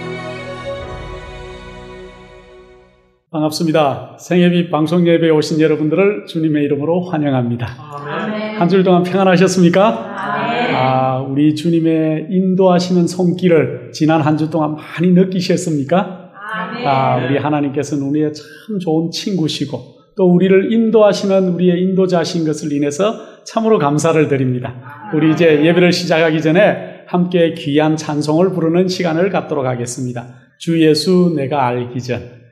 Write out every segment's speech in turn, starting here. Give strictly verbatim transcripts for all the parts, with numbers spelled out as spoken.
반갑습니다. 생애빛 방송 예배에 오신 여러분들을 주님의 이름으로 환영합니다. 아멘. 한 줄 동안 평안하셨습니까? 아멘. 아, 우리 주님의 인도하시는 손길을 지난 한 주 동안 많이 느끼셨습니까? 아멘. 아, 우리 하나님께서는 우리의 참 좋은 친구시고 또 우리를 인도하시는 우리의 인도자신 것을 인해서 참으로 감사를 드립니다. 우리 이제 예배를 시작하기 전에 함께 귀한 찬송을 부르는 시간을 갖도록 하겠습니다. 주 예수 내가 알기 전.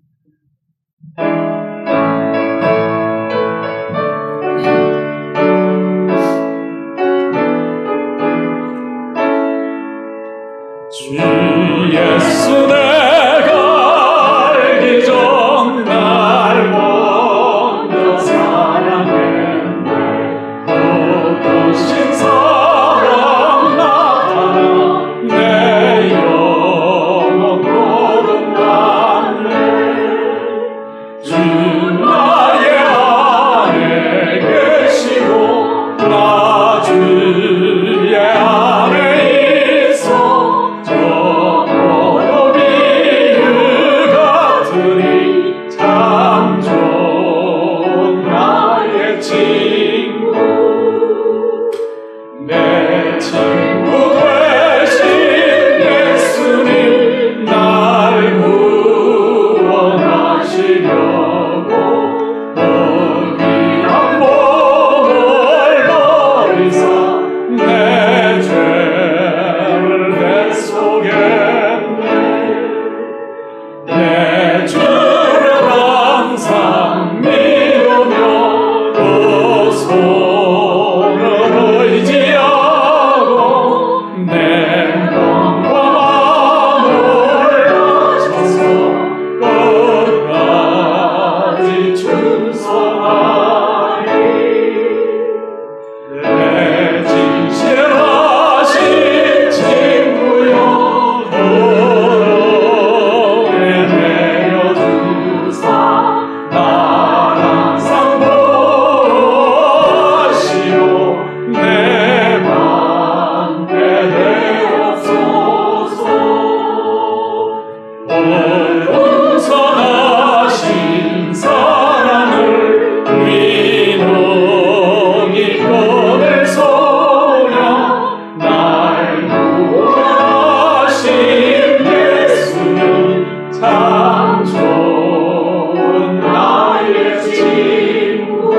주 예수 내가 알기 전 날 먼저 사랑했네. 거두신 사랑 나타나 내 영혼 거듭났네. 주 나의 안에 계시고 나 주의 안에 있어. 참 좋은 나의 친구, 내 친구 되신 예수님 날 구원하시려고 어귀한 몸을 버리사 내 죄를 대속했네. 내 주를 항상 믿으며 그 손을 의지하고 냉정과 마음을 다져서 끝까지 충성하리. 내 진실하신 친구여 온선하신 사랑을 위능히 꺼낼 소냐. 날 구원하신 예수는 참 좋은 나의 친구.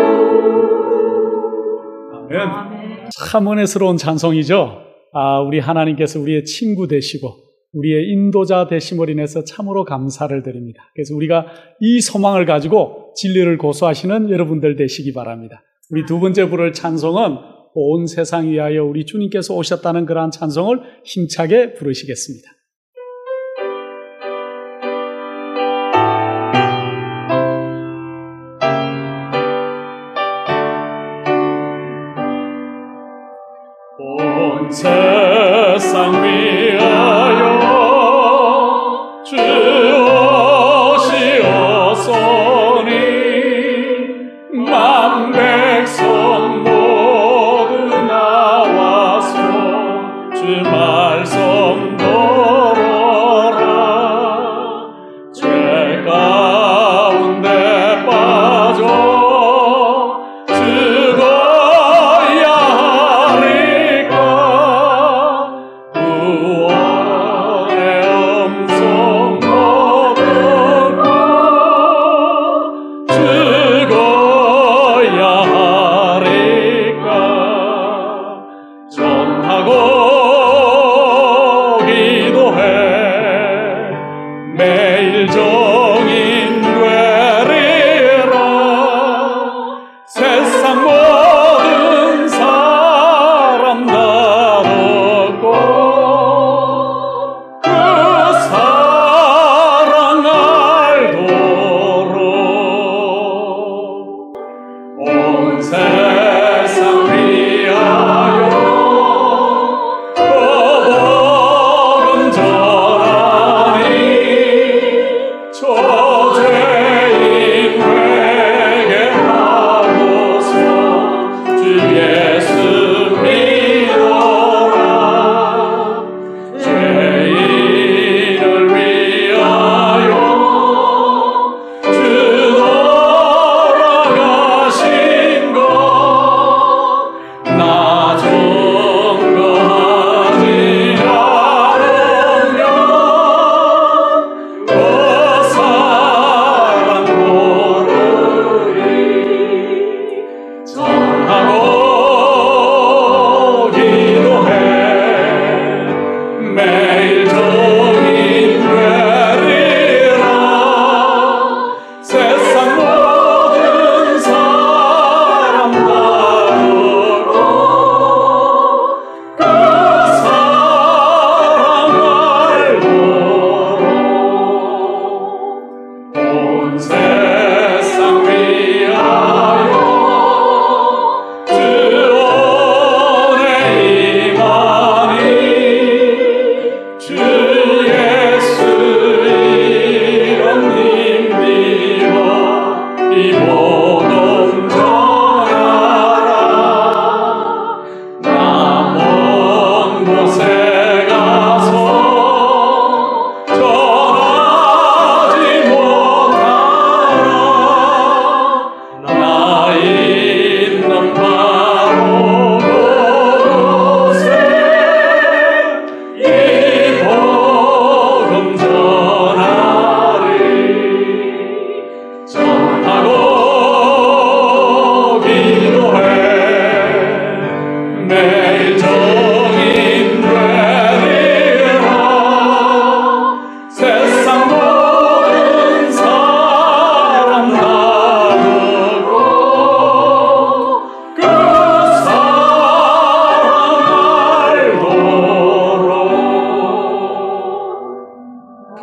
아멘. 참 은혜스러운 찬송이죠. 아, 우리 하나님께서 우리의 친구 되시고 우리의 인도자 되심을 인해서 참으로 감사를 드립니다. 그래서 우리가 이 소망을 가지고 진리를 고수하시는 여러분들 되시기 바랍니다. 우리 두 번째 부를 찬송은 온 세상 위하여 우리 주님께서 오셨다는 그러한 찬송을 힘차게 부르시겠습니다. 온 세상 위하여 주 오시었으니 만 백성 모두 나와서 주 말씀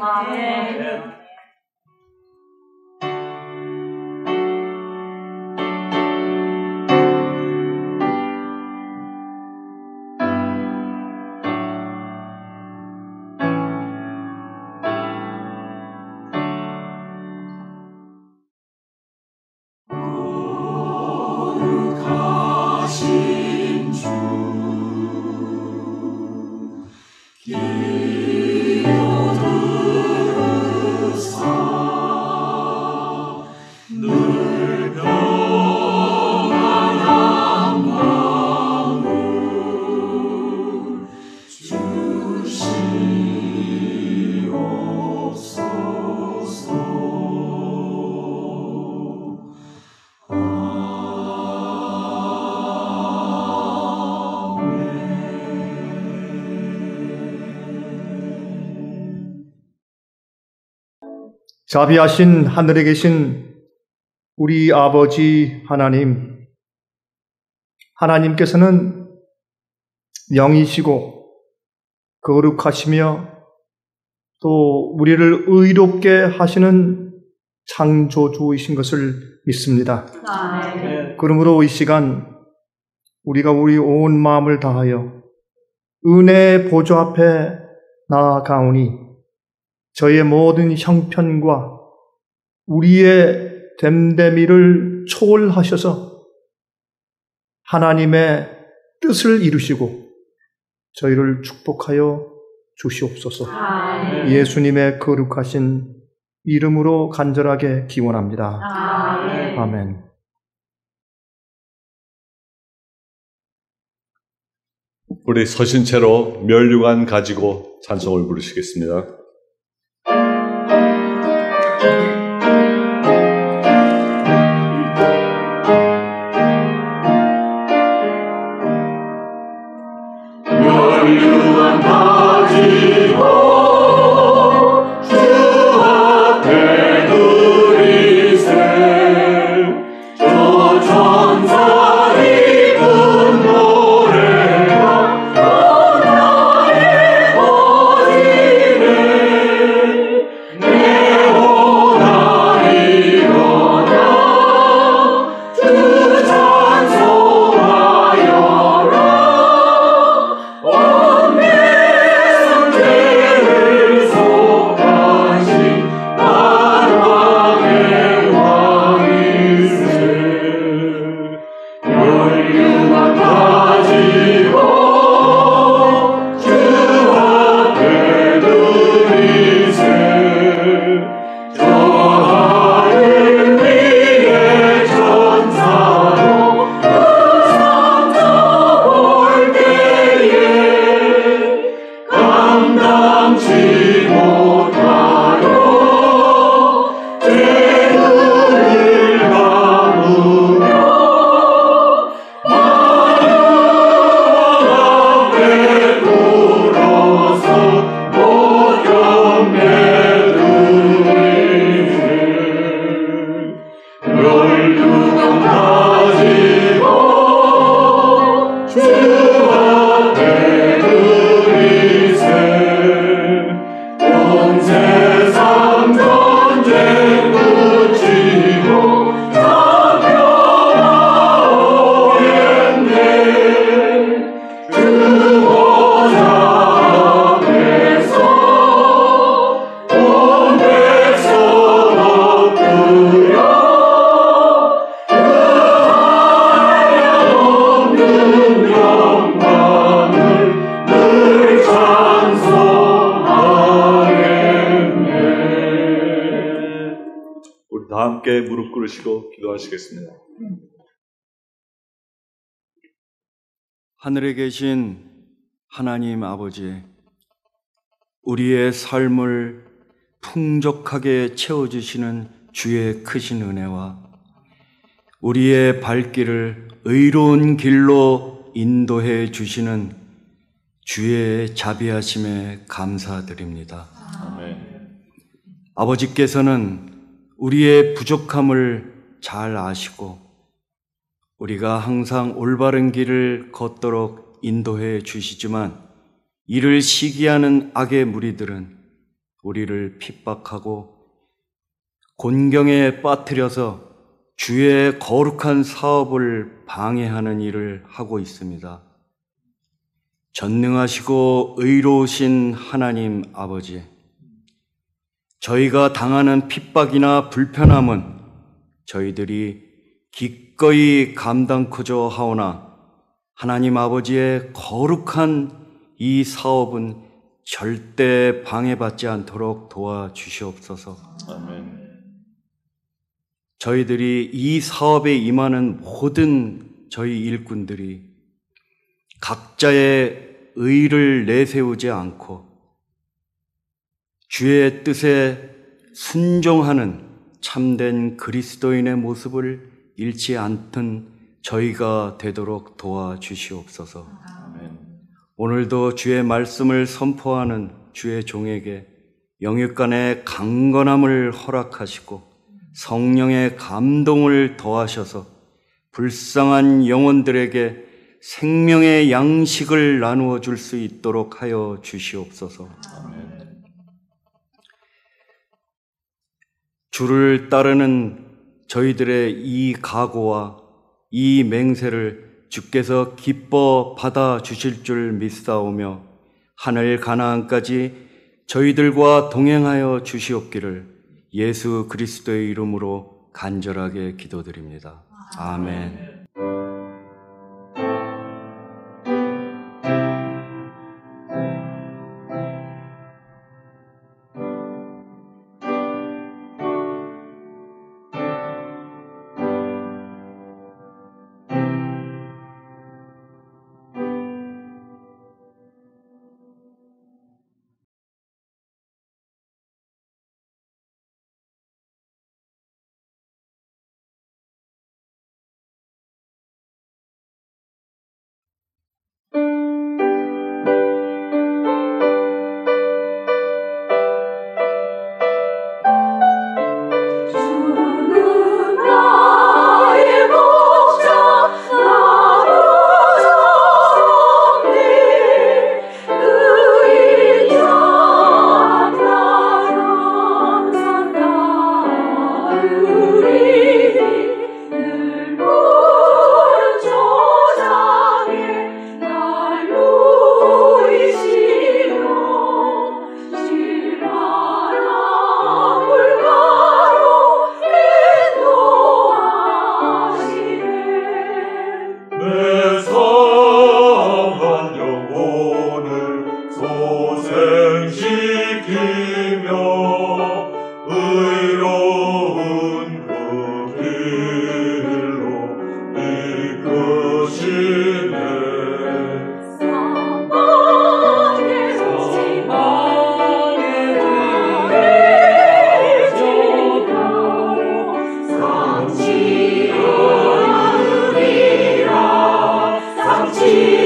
아멘. 거룩하신 주 기도 들으사 늘 평안한 마음을 주시옵소서. 자비하신 하늘에 계신 우리 아버지 하나님, 하나님께서는 영이시고 거룩하시며 또 우리를 의롭게 하시는 창조주이신 것을 믿습니다. 아멘. 그러므로 이 시간 우리가 우리 온 마음을 다하여 은혜의 보좌 앞에 나아가오니 저의 모든 형편과 우리의 됨됨이를 초월하셔서 하나님의 뜻을 이루시고 저희를 축복하여 주시옵소서. 아멘. 예수님의 거룩하신 이름으로 간절하게 기원합니다. 아멘. 아멘. 우리 서신 채로 멸류관 가지고 찬송을 부르시겠습니다. 멸류관 가지고 주 앞에 드리세 저 천사 입은 노래가 나의 거지네 내오나 일어나 주 찬송하여라 온 내성제를 속하신 만왕의 왕이세 멸류관 가지고 주 앞에 드리세 저 하늘 위에 천사로 그 상처볼 때에 감당치 못하여 죄를 감으며 마음 앞에 굴어서 못 견뎌드리세 멸류관 가지고 주 앞에 드리세 온 세상 전쟁 그치고 다 평화오겠네 주 보좌 앞에서 온 백성 엎드려 그 한량없는 영광을 늘 찬송하겠네. 우리 다 함께 무릎 꿇으시고 기도하시겠습니다. 하늘에 계신 하나님 아버지, 우리의 삶을 풍족하게 채워주시는 주의 크신 은혜와 우리의 발길을 의로운 길로 인도해 주시는 주의 자비하심에 감사드립니다. 아멘. 아버지께서는 우리의 부족함을 잘 아시고 우리가 항상 올바른 길을 걷도록 인도해 주시지만 이를 시기하는 악의 무리들은 우리를 핍박하고 곤경에 빠뜨려서 주의 거룩한 사업을 방해하는 일을 하고 있습니다. 전능하시고 의로우신 하나님 아버지, 저희가 당하는 핍박이나 불편함은 저희들이 기꺼이 감당코저 하오나 하나님 아버지의 거룩한 이 사업은 절대 방해받지 않도록 도와주시옵소서. 아멘. 저희들이 이 사업에 임하는 모든 저희 일꾼들이 각자의 의를 내세우지 않고 주의 뜻에 순종하는 참된 그리스도인의 모습을 잃지 않던 저희가 되도록 도와주시옵소서. 아멘. 오늘도 주의 말씀을 선포하는 주의 종에게 영육간의 강건함을 허락하시고 성령의 감동을 더하셔서 불쌍한 영혼들에게 생명의 양식을 나누어 줄 수 있도록 하여 주시옵소서. 아멘. 주를 따르는 저희들의 이 각오와 이 맹세를 주께서 기뻐 받아 주실 줄 믿사오며 하늘 가나안까지 저희들과 동행하여 주시옵기를 예수 그리스도의 이름으로 간절하게 기도드립니다. 아멘.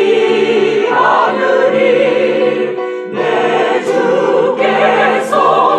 하늘이 내 주께서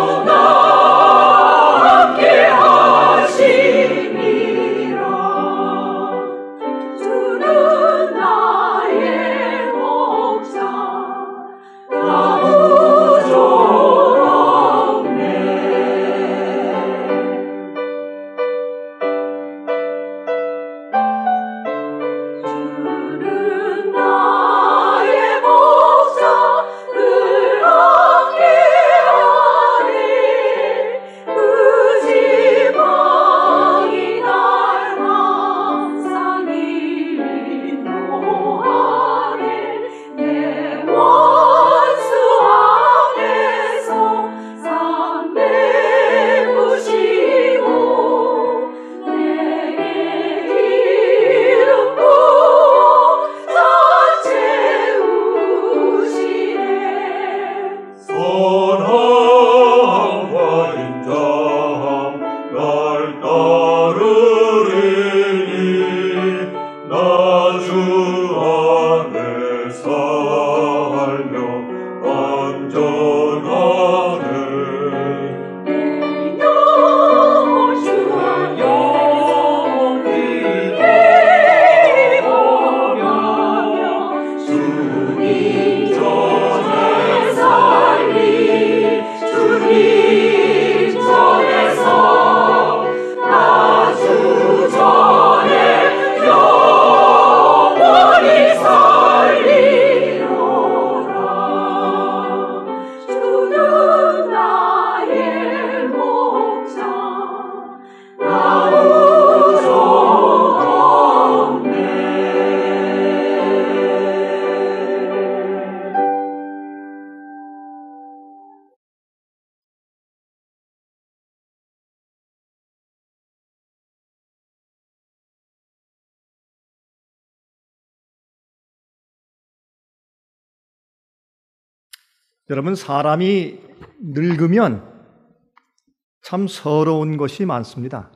여러분, 사람이 늙으면 참 서러운 것이 많습니다.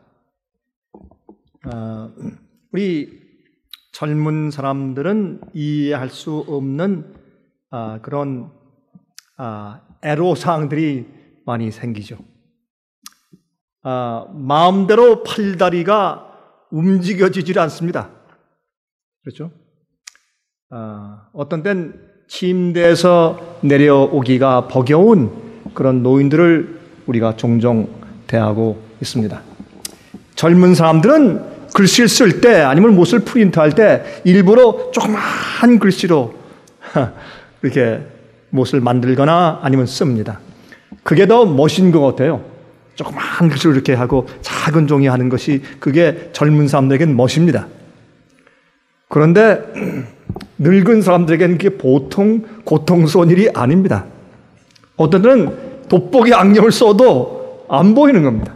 어, 우리 젊은 사람들은 이해할 수 없는 아, 그런 아, 애로사항들이 많이 생기죠. 아, 마음대로 팔다리가 움직여지질 않습니다. 그렇죠? 아, 어떤 땐 침대에서 내려오기가 버거운 그런 노인들을 우리가 종종 대하고 있습니다. 젊은 사람들은 글씨를 쓸 때 아니면 무엇을 프린트할 때 일부러 조그마한 글씨로 이렇게 무엇을 만들거나 아니면 씁니다. 그게 더 멋진 것 같아요. 조그마한 글씨로 이렇게 하고 작은 종이 하는 것이 그게 젊은 사람들에게는 멋입니다. 그런데 늙은 사람들에게는 그게 보통 고통스러운 일이 아닙니다. 어떤 때는 돋보기 안경을 써도 안 보이는 겁니다.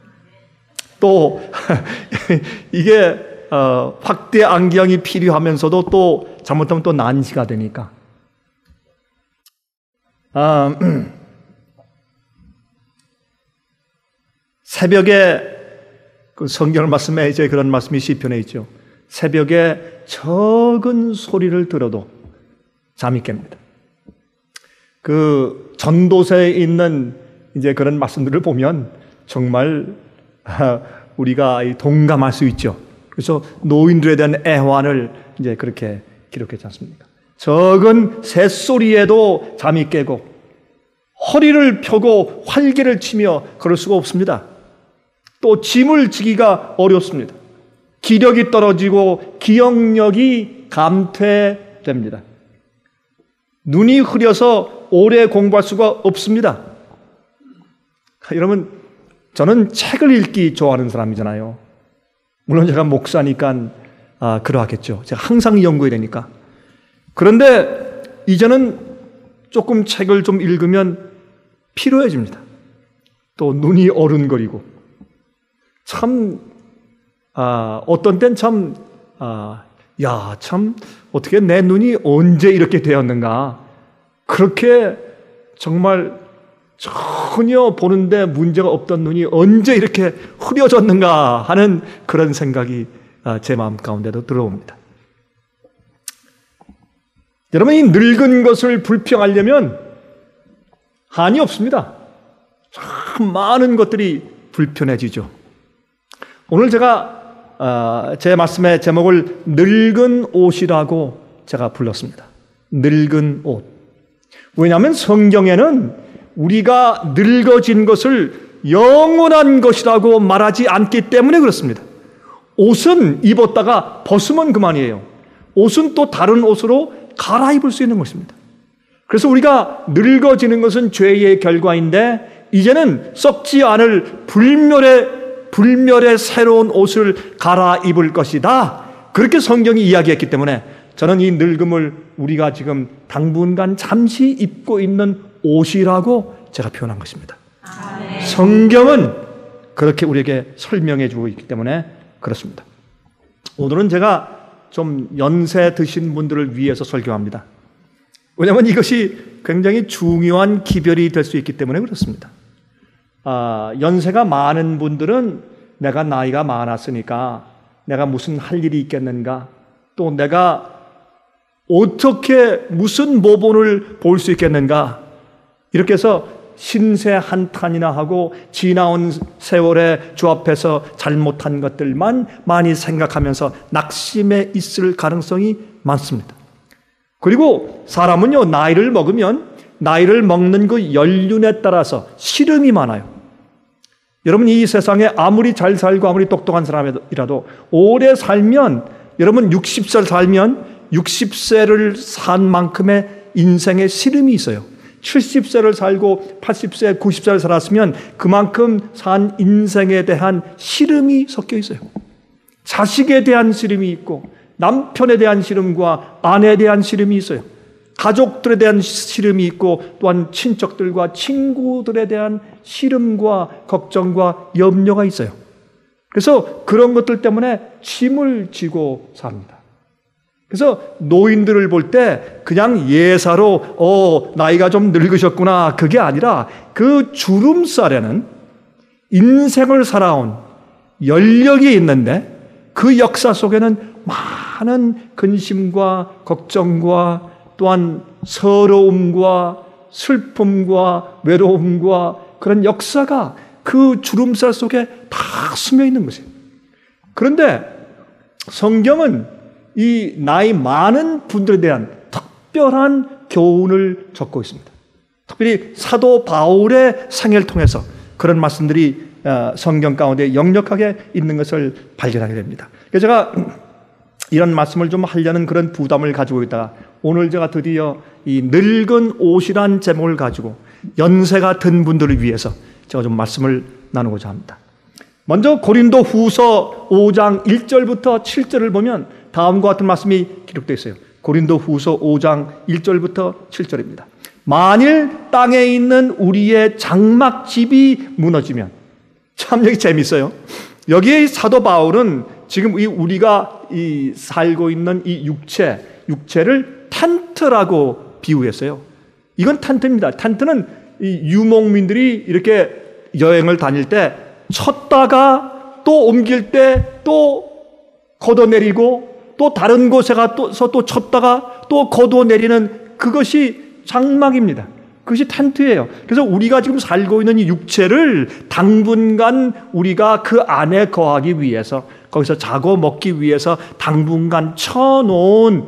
또 이게 어, 확대 안경이 필요하면서도 또 잘못하면 또 난시가 되니까. 아, 새벽에 그 성경 말씀에 이제 그런 말씀이 시편에 있죠. 새벽에 적은 소리를 들어도 잠이 깹니다. 그 전도서에 있는 이제 그런 말씀들을 보면 정말 우리가 동감할 수 있죠. 그래서 노인들에 대한 애환을 이제 그렇게 기록했지 않습니까? 적은 새소리에도 잠이 깨고 허리를 펴고 활개를 치며 그럴 수가 없습니다. 또 짐을 지기가 어렵습니다. 기력이 떨어지고 기억력이 감퇴됩니다. 눈이 흐려서 오래 공부할 수가 없습니다. 여러분, 저는 책을 읽기 좋아하는 사람이잖아요. 물론 제가 목사니까 아, 그러하겠죠. 제가 항상 연구해야 되니까. 그런데 이제는 조금 책을 좀 읽으면 피로해집니다. 또 눈이 어른거리고 참 아, 어떤 땐 참 아, 야, 참 어떻게 내 눈이 언제 이렇게 되었는가. 그렇게 정말 전혀 보는데 문제가 없던 눈이 언제 이렇게 흐려졌는가 하는 그런 생각이 제 마음 가운데도 들어옵니다. 여러분, 이 늙은 것을 불평하려면 한이 없습니다. 참 많은 것들이 불편해지죠. 오늘 제가 제 말씀의 제목을 늙은 옷이라고 제가 불렀습니다. 늙은 옷. 왜냐하면 성경에는 우리가 늙어진 것을 영원한 것이라고 말하지 않기 때문에 그렇습니다. 옷은 입었다가 벗으면 그만이에요. 옷은 또 다른 옷으로 갈아입을 수 있는 것입니다. 그래서 우리가 늙어지는 것은 죄의 결과인데 이제는 썩지 않을 불멸의 불멸의 새로운 옷을 갈아입을 것이다. 그렇게 성경이 이야기했기 때문에 저는 이 늙음을 우리가 지금 당분간 잠시 입고 있는 옷이라고 제가 표현한 것입니다. 아멘. 성경은 그렇게 우리에게 설명해 주고 있기 때문에 그렇습니다. 오늘은 제가 좀 연세 드신 분들을 위해서 설교합니다. 왜냐하면 이것이 굉장히 중요한 기별이 될 수 있기 때문에 그렇습니다. 아, 연세가 많은 분들은 내가 나이가 많았으니까 내가 무슨 할 일이 있겠는가, 또 내가 어떻게 무슨 모본을 볼 수 있겠는가, 이렇게 해서 신세 한탄이나 하고 지나온 세월에 주 앞에서 잘못한 것들만 많이 생각하면서 낙심해 있을 가능성이 많습니다. 그리고 사람은요, 나이를 먹으면 나이를 먹는 그 연륜에 따라서 시름이 많아요. 여러분, 이 세상에 아무리 잘 살고 아무리 똑똑한 사람이라도 오래 살면, 여러분 육십 세 살면 육십 세를 산 만큼의 인생의 시름이 있어요. 칠십 세를 살고 팔십 세, 구십 세를 살았으면 그만큼 산 인생에 대한 시름이 섞여 있어요. 자식에 대한 시름이 있고 남편에 대한 시름과 아내에 대한 시름이 있어요. 가족들에 대한 시름이 있고 또한 친척들과 친구들에 대한 시름과 걱정과 염려가 있어요. 그래서 그런 것들 때문에 짐을 지고 삽니다. 그래서 노인들을 볼 때 그냥 예사로 어 나이가 좀 늙으셨구나 그게 아니라 그 주름살에는 인생을 살아온 연력이 있는데 그 역사 속에는 많은 근심과 걱정과 또한 서러움과 슬픔과 외로움과 그런 역사가 그 주름살 속에 다 스며 있는 것이에요. 그런데 성경은 이 나이 많은 분들에 대한 특별한 교훈을 적고 있습니다. 특별히 사도 바울의 생애를 통해서 그런 말씀들이 성경 가운데 역력하게 있는 것을 발견하게 됩니다. 그래서 제가 이런 말씀을 좀 하려는 그런 부담을 가지고 있다가 오늘 제가 드디어 이 늙은 옷이란 제목을 가지고 연세가 든 분들을 위해서 제가 좀 말씀을 나누고자 합니다. 먼저 고린도 후서 오 장 일 절부터 칠 절을 보면 다음과 같은 말씀이 기록되어 있어요. 고린도 후서 오 장 일 절부터 칠 절입니다. 만일 땅에 있는 우리의 장막집이 무너지면, 참 여기 재밌어요. 여기에 사도 바울은 지금 이 우리가 이 살고 있는 이 육체, 육체를 텐트라고 비유했어요. 이건 텐트입니다. 텐트는 이 유목민들이 이렇게 여행을 다닐 때 쳤다가 또 옮길 때 또 걷어내리고 또 다른 곳에 가서 또 쳤다가 또 걷어내리는 그것이 장막입니다. 그것이 텐트예요. 그래서 우리가 지금 살고 있는 이 육체를 당분간 우리가 그 안에 거하기 위해서, 거기서 자고 먹기 위해서 당분간 쳐놓은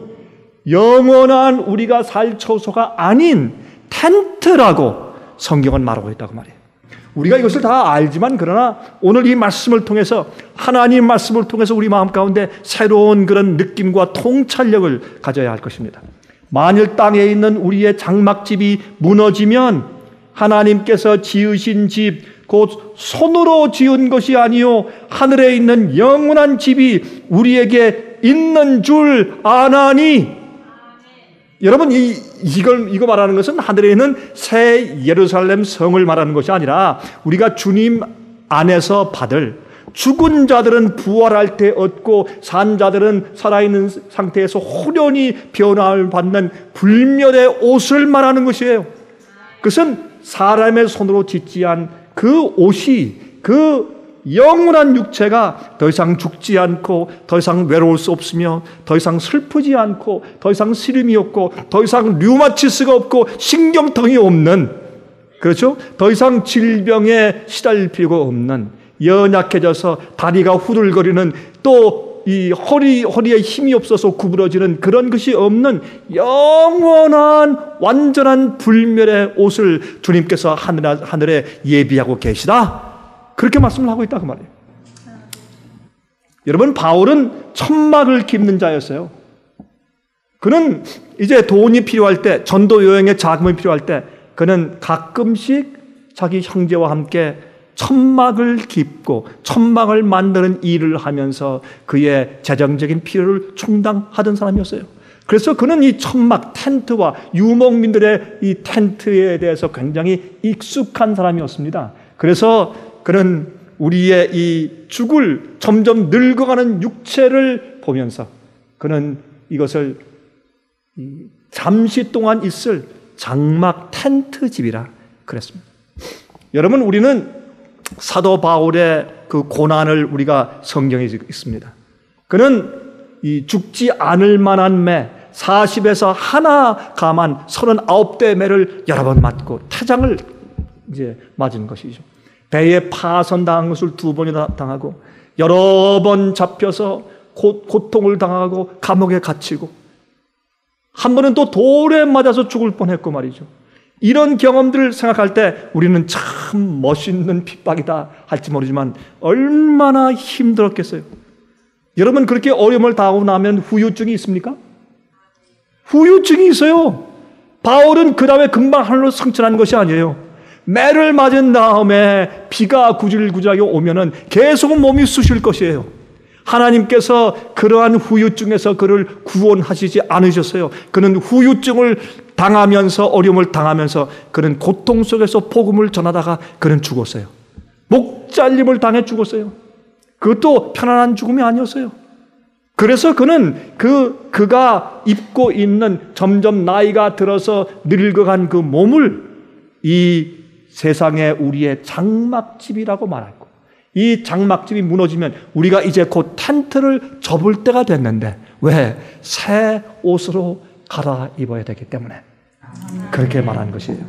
영원한 우리가 살 처소가 아닌 텐트라고 성경은 말하고 있다고 말이에요. 우리가 이것을 다 알지만 그러나 오늘 이 말씀을 통해서, 하나님 말씀을 통해서 우리 마음 가운데 새로운 그런 느낌과 통찰력을 가져야 할 것입니다. 만일 땅에 있는 우리의 장막집이 무너지면 하나님께서 지으신 집, 곧 손으로 지은 것이 아니요 하늘에 있는 영원한 집이 우리에게 있는 줄 아나니. 여러분, 이, 이걸, 이거 말하는 것은 하늘에 있는 새 예루살렘 성을 말하는 것이 아니라 우리가 주님 안에서 받을, 죽은 자들은 부활할 때 얻고 산 자들은 살아있는 상태에서 호련히 변화를 받는 불멸의 옷을 말하는 것이에요. 그것은 사람의 손으로 짓지 않은 그 옷이, 그 영원한 육체가 더 이상 죽지 않고 더 이상 외로울 수 없으며 더 이상 슬프지 않고 더 이상 시름이 없고 더 이상 류마티스가 없고 신경통이 없는, 그렇죠? 더 이상 질병에 시달릴 필요가 없는, 연약해져서 다리가 후들거리는, 또 이 허리, 허리에 힘이 없어서 구부러지는 그런 것이 없는 영원한 완전한 불멸의 옷을 주님께서 하늘, 하늘에 예비하고 계시다. 그렇게 말씀을 하고 있다고 말이에요. 여러분, 바울은 천막을 깁는 자였어요. 그는 이제 돈이 필요할 때, 전도 여행에 자금이 필요할 때 그는 가끔씩 자기 형제와 함께 천막을 깁고 천막을 만드는 일을 하면서 그의 재정적인 필요를 충당하던 사람이었어요. 그래서 그는 이 천막, 텐트와 유목민들의 이 텐트에 대해서 굉장히 익숙한 사람이었습니다. 그래서 그는 우리의 이 죽을, 점점 늙어가는 육체를 보면서 그는 이것을 잠시 동안 있을 장막 텐트 집이라 그랬습니다. 여러분, 우리는 사도 바울의 그 고난을 우리가 성경에 있습니다. 그는 이 죽지 않을 만한 매, 사십에서 하나 감한 서른아홉 대 매를 여러 번 맞고 태장을 이제 맞은 것이죠. 배에 파손당한 것을 두 번이나 당하고 여러 번 잡혀서 고, 고통을 당하고 감옥에 갇히고 한 번은 또 돌에 맞아서 죽을 뻔했고 말이죠. 이런 경험들을 생각할 때 우리는 참 멋있는 핍박이다 할지 모르지만 얼마나 힘들었겠어요. 여러분, 그렇게 어려움을 당하고 나면 후유증이 있습니까? 후유증이 있어요. 바울은 그 다음에 금방 하늘로 승천한 것이 아니에요. 매를 맞은 다음에 비가 구질구질하게 오면은 계속 몸이 쑤실 것이에요. 하나님께서 그러한 후유증에서 그를 구원하시지 않으셨어요. 그는 후유증을 당하면서, 어려움을 당하면서 그는 고통 속에서 복음을 전하다가 그는 죽었어요. 목 잘림을 당해 죽었어요. 그것도 편안한 죽음이 아니었어요. 그래서 그는 그, 그가 입고 있는 점점 나이가 들어서 늙어간 그 몸을 이 세상에 우리의 장막집이라고 말하고, 이 장막집이 무너지면 우리가 이제 곧 텐트를 접을 때가 됐는데, 왜? 새 옷으로 갈아입어야 되기 때문에 그렇게 말하는 것이에요.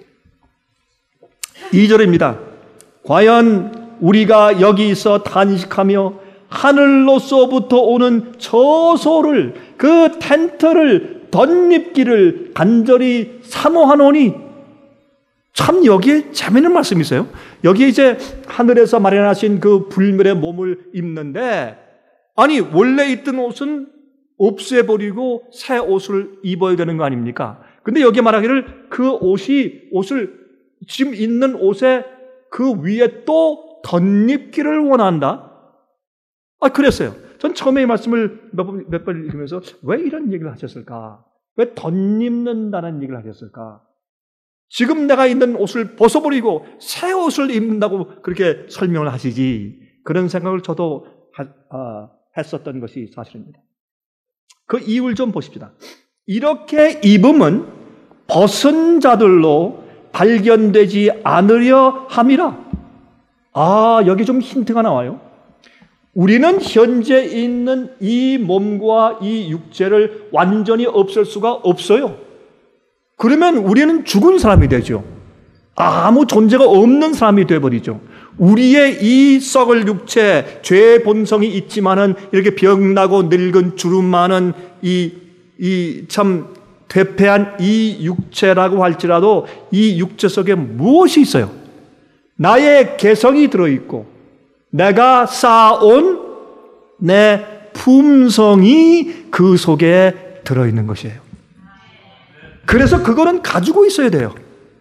이 절입니다. 과연 우리가 여기서 단식하며 하늘로서부터 오는 저소를, 그 텐트를 덧입기를 간절히 사모하노니, 참 여기에 재미있는 말씀이 있어요. 여기에 이제 하늘에서 마련하신 그 불멸의 몸을 입는데, 아니 원래 입던 옷은 없애버리고 새 옷을 입어야 되는 거 아닙니까? 근데 여기 말하기를 그 옷이, 옷을 지금 있는 옷에 그 위에 또 덧입기를 원한다. 아, 그랬어요. 전 처음에 이 말씀을 몇 번, 몇 번 읽으면서 왜 이런 얘기를 하셨을까? 왜 덧입는다는 얘기를 하셨을까? 지금 내가 입는 옷을 벗어버리고 새 옷을 입는다고 그렇게 설명을 하시지. 그런 생각을 저도 하, 아, 했었던 것이 사실입니다. 그 이유를 좀 보십시다. 이렇게 입음은 벗은 자들로 발견되지 않으려 함이라. 아, 여기 좀 힌트가 나와요. 우리는 현재 있는 이 몸과 이 육체를 완전히 없앨 수가 없어요. 그러면 우리는 죽은 사람이 되죠. 아무 존재가 없는 사람이 되어버리죠. 우리의 이 썩을 육체, 죄의 본성이 있지만은 이렇게 병나고 늙은 주름 많은 이, 이 참 퇴폐한 이 육체라고 할지라도 이 육체 속에 무엇이 있어요? 나의 개성이 들어있고 내가 쌓아온 내 품성이 그 속에 들어있는 것이에요. 그래서 그거는 가지고 있어야 돼요.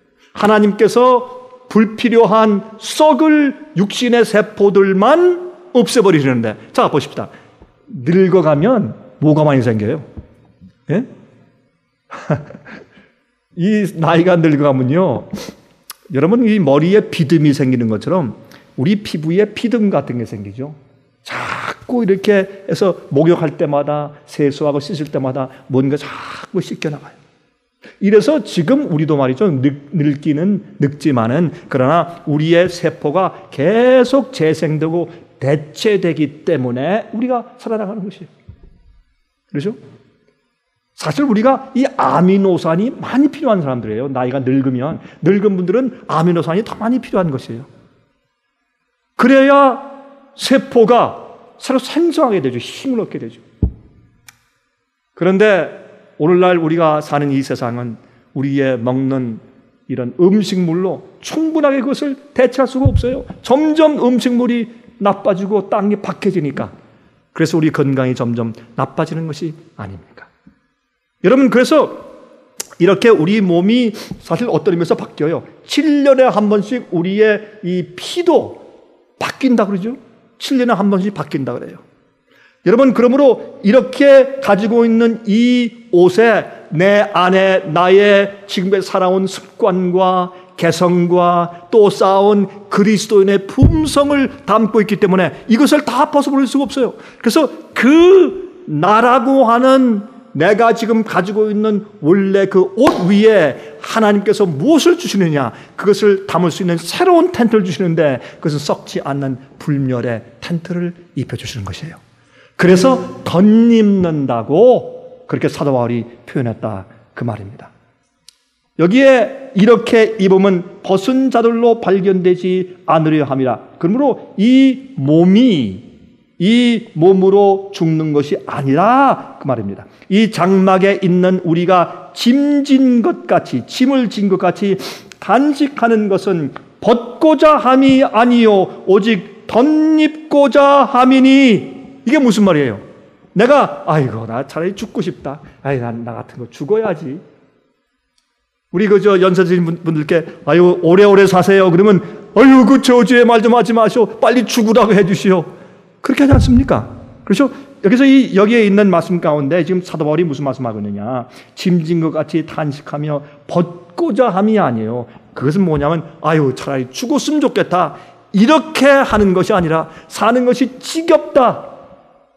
하나님께서 불필요한 썩을 육신의 세포들만 없애버리시는데, 자 보십시다. 늙어가면 뭐가 많이 생겨요? 예? 이 나이가 늙어가면요, 여러분 이 머리에 비듬이 생기는 것처럼 우리 피부에 피듬 같은 게 생기죠. 자꾸 이렇게 해서 목욕할 때마다, 세수하고 씻을 때마다 뭔가 자꾸 씻겨나가요. 이래서 지금 우리도 말이죠, 늙, 늙기는 늙지만은 그러나 우리의 세포가 계속 재생되고 대체되기 때문에 우리가 살아나가는 것이에요. 그렇죠? 사실 우리가 이 아미노산이 많이 필요한 사람들이에요. 나이가 늙으면, 늙은 분들은 아미노산이 더 많이 필요한 것이에요. 그래야 세포가 새로 생성하게 되죠. 힘을 얻게 되죠. 그런데 오늘날 우리가 사는 이 세상은 우리의 먹는 이런 음식물로 충분하게 그것을 대체할 수가 없어요. 점점 음식물이 나빠지고 땅이 박해지니까. 그래서 우리 건강이 점점 나빠지는 것이 아닙니까? 여러분, 그래서 이렇게 우리 몸이 사실 어떤 의미에서 바뀌어요. 칠 년에 한 번씩 우리의 이 피도 바뀐다 그러죠. 칠 년에 한 번씩 바뀐다 그래요. 여러분, 그러므로 이렇게 가지고 있는 이 옷에 내 안에 나의 지금까지 살아온 습관과 개성과 또 쌓아온 그리스도인의 품성을 담고 있기 때문에 이것을 다 벗어버릴 수가 없어요. 그래서 그 나라고 하는 내가 지금 가지고 있는 원래 그 옷 위에 하나님께서 무엇을 주시느냐, 그것을 담을 수 있는 새로운 텐트를 주시는데 그것은 썩지 않는 불멸의 텐트를 입혀주시는 것이에요. 그래서 덧입는다고 그렇게 사도 바울이 표현했다 그 말입니다. 여기에 이렇게 입으면 벗은 자들로 발견되지 않으려 함이라. 그러므로 이 몸이 이 몸으로 죽는 것이 아니라 그 말입니다. 이 장막에 있는 우리가 짐진 것 같이, 짐을 진 것 같이 단식하는 것은 벗고자 함이 아니요 오직 덧입고자 함이니. 이게 무슨 말이에요? 내가 아이고 나 차라리 죽고 싶다. 아이 난 나 같은 거 죽어야지. 우리 그저 연세 드신 분들께 아유 오래오래 사세요. 그러면 아유 그 저주의 말 좀 하지 마시오. 빨리 죽으라고 해주시오. 그렇게 하지 않습니까? 그렇죠? 여기서 이 여기에 있는 말씀 가운데 지금 사도 바울이 무슨 말씀하고 있느냐? 짐진 것 같이 탄식하며 벗고자 함이 아니에요. 그것은 뭐냐면 아유 차라리 죽었으면 좋겠다. 이렇게 하는 것이 아니라 사는 것이 지겹다.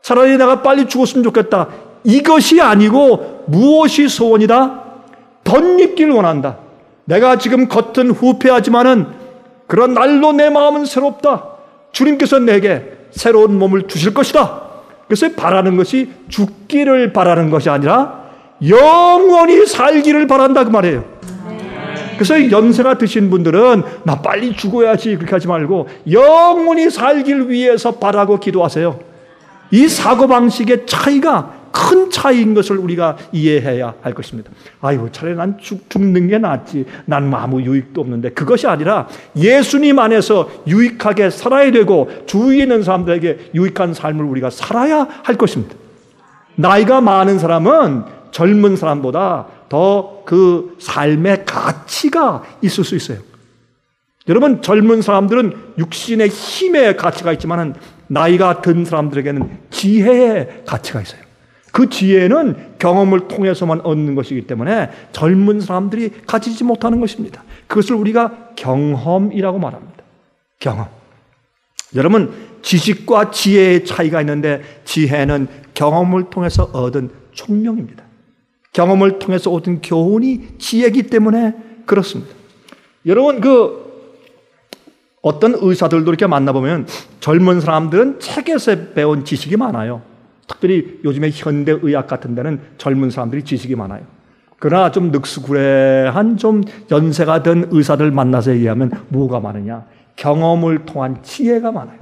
차라리 내가 빨리 죽었으면 좋겠다. 이것이 아니고 무엇이 소원이다? 덧입기를 원한다. 내가 지금 겉은 후패하지만은 그런 날로 내 마음은 새롭다. 주님께서 내게 새로운 몸을 주실 것이다. 그래서 바라는 것이 죽기를 바라는 것이 아니라 영원히 살기를 바란다 그 말이에요. 그래서 연세가 드신 분들은 나 빨리 죽어야지 그렇게 하지 말고 영원히 살기를 위해서 바라고 기도하세요. 이 사고방식의 차이가 큰 차이인 것을 우리가 이해해야 할 것입니다. 아이고 차라리 난 죽, 죽는 게 낫지. 난 아무 유익도 없는데. 그것이 아니라 예수님 안에서 유익하게 살아야 되고 주위에 있는 사람들에게 유익한 삶을 우리가 살아야 할 것입니다. 나이가 많은 사람은 젊은 사람보다 더 그 삶의 가치가 있을 수 있어요. 여러분 젊은 사람들은 육신의 힘의 가치가 있지만 나이가 든 사람들에게는 지혜의 가치가 있어요. 그 지혜는 경험을 통해서만 얻는 것이기 때문에 젊은 사람들이 가지지 못하는 것입니다. 그것을 우리가 경험이라고 말합니다. 경험. 여러분 지식과 지혜의 차이가 있는데 지혜는 경험을 통해서 얻은 총명입니다. 경험을 통해서 얻은 교훈이 지혜이기 때문에 그렇습니다. 여러분 그 어떤 의사들도 이렇게 만나보면 젊은 사람들은 책에서 배운 지식이 많아요. 특별히 요즘에 현대의학 같은 데는 젊은 사람들이 지식이 많아요. 그러나 좀 늑수구레한 좀 연세가 된 의사들 만나서 얘기하면 뭐가 많으냐? 경험을 통한 지혜가 많아요.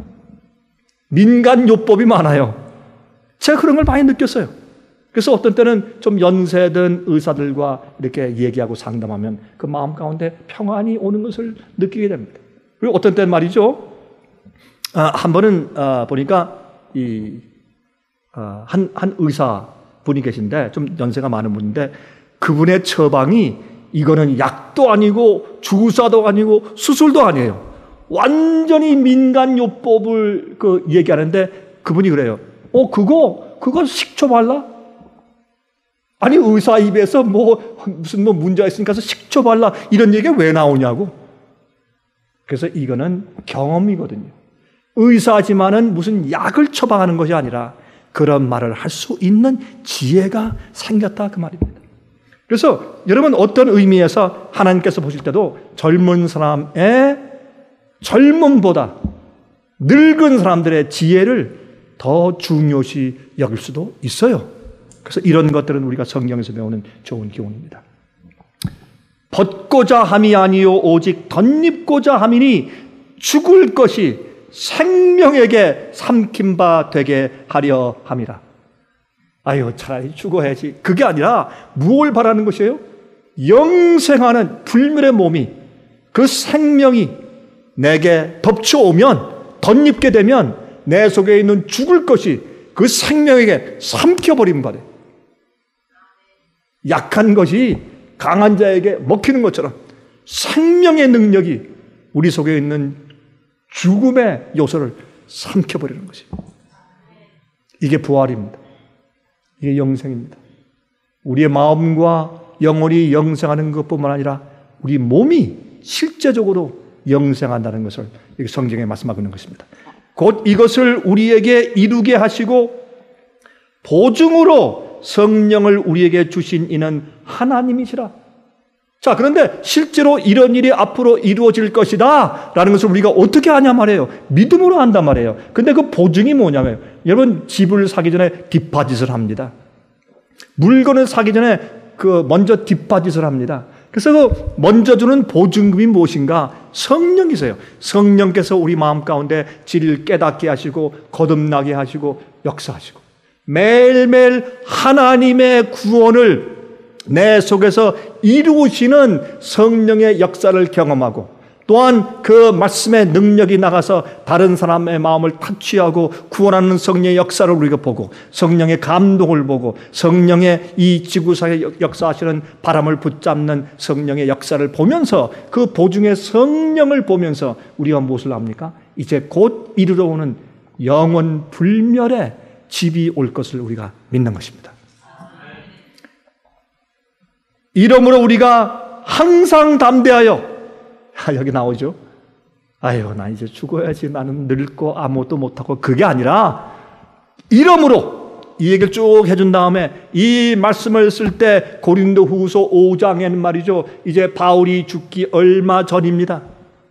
민간요법이 많아요. 제가 그런 걸 많이 느꼈어요. 그래서 어떤 때는 좀 연세든 의사들과 이렇게 얘기하고 상담하면 그 마음 가운데 평안이 오는 것을 느끼게 됩니다. 그리고 어떤 때는 말이죠. 아, 한 번은 아, 보니까 이 아, 한, 한 의사 분이 계신데 좀 연세가 많은 분인데 그분의 처방이 이거는 약도 아니고 주사도 아니고 수술도 아니에요. 완전히 민간요법을 그 얘기하는데 그분이 그래요. 어 그거 그거 식초 발라? 아니 의사 입에서 뭐 무슨 뭐 문제가 있으니까 식초 발라 이런 얘기가 왜 나오냐고. 그래서 이거는 경험이거든요. 의사지만은 무슨 약을 처방하는 것이 아니라 그런 말을 할 수 있는 지혜가 생겼다 그 말입니다. 그래서 여러분 어떤 의미에서 하나님께서 보실 때도 젊은 사람의 젊음보다 늙은 사람들의 지혜를 더 중요시 여길 수도 있어요. 그래서 이런 것들은 우리가 성경에서 배우는 좋은 교훈입니다. 벗고자 함이 아니요 오직 덧입고자 함이니 죽을 것이 생명에게 삼킨 바 되게 하려 함이라. 아유 차라리 죽어야지. 그게 아니라 무엇을 바라는 것이에요? 영생하는 불멸의 몸이 그 생명이 내게 덮쳐오면 덧입게 되면 내 속에 있는 죽을 것이 그 생명에게 삼켜버린 바래. 약한 것이 강한 자에게 먹히는 것처럼 생명의 능력이 우리 속에 있는 죽음의 요소를 삼켜버리는 것이에요. 이게 부활입니다. 이게 영생입니다. 우리의 마음과 영혼이 영생하는 것뿐만 아니라 우리 몸이 실제적으로 영생한다는 것을 성경에 말씀하고 있는 것입니다. 곧 이것을 우리에게 이루게 하시고 보증으로 성령을 우리에게 주신 이는 하나님이시라. 자, 그런데 실제로 이런 일이 앞으로 이루어질 것이다 라는 것을 우리가 어떻게 아냐 말이에요. 믿음으로 한단 말이에요. 근데 그 보증이 뭐냐면 여러분 집을 사기 전에 디파짓을 합니다. 물건을 사기 전에 그 먼저 디파짓을 합니다. 그래서 그 먼저 주는 보증금이 무엇인가? 성령이세요. 성령께서 우리 마음 가운데 진리를 깨닫게 하시고 거듭나게 하시고 역사하시고 매일매일 하나님의 구원을 내 속에서 이루시는 성령의 역사를 경험하고 또한 그 말씀의 능력이 나가서 다른 사람의 마음을 터치하고 구원하는 성령의 역사를 우리가 보고 성령의 감동을 보고 성령의 이 지구상에 역사하시는 바람을 붙잡는 성령의 역사를 보면서 그 보증의 성령을 보면서 우리가 무엇을 합니까? 이제 곧 이르러 오는 영원 불멸의 집이 올 것을 우리가 믿는 것입니다. 이러므로 우리가 항상 담대하여 아, 여기 나오죠. 아유, 나 이제 죽어야지. 나는 늙고 아무것도 못하고. 그게 아니라 이러므로 이 얘기를 쭉 해준 다음에 이 말씀을 쓸 때 고린도후서 오 장에는 말이죠, 이제 바울이 죽기 얼마 전입니다.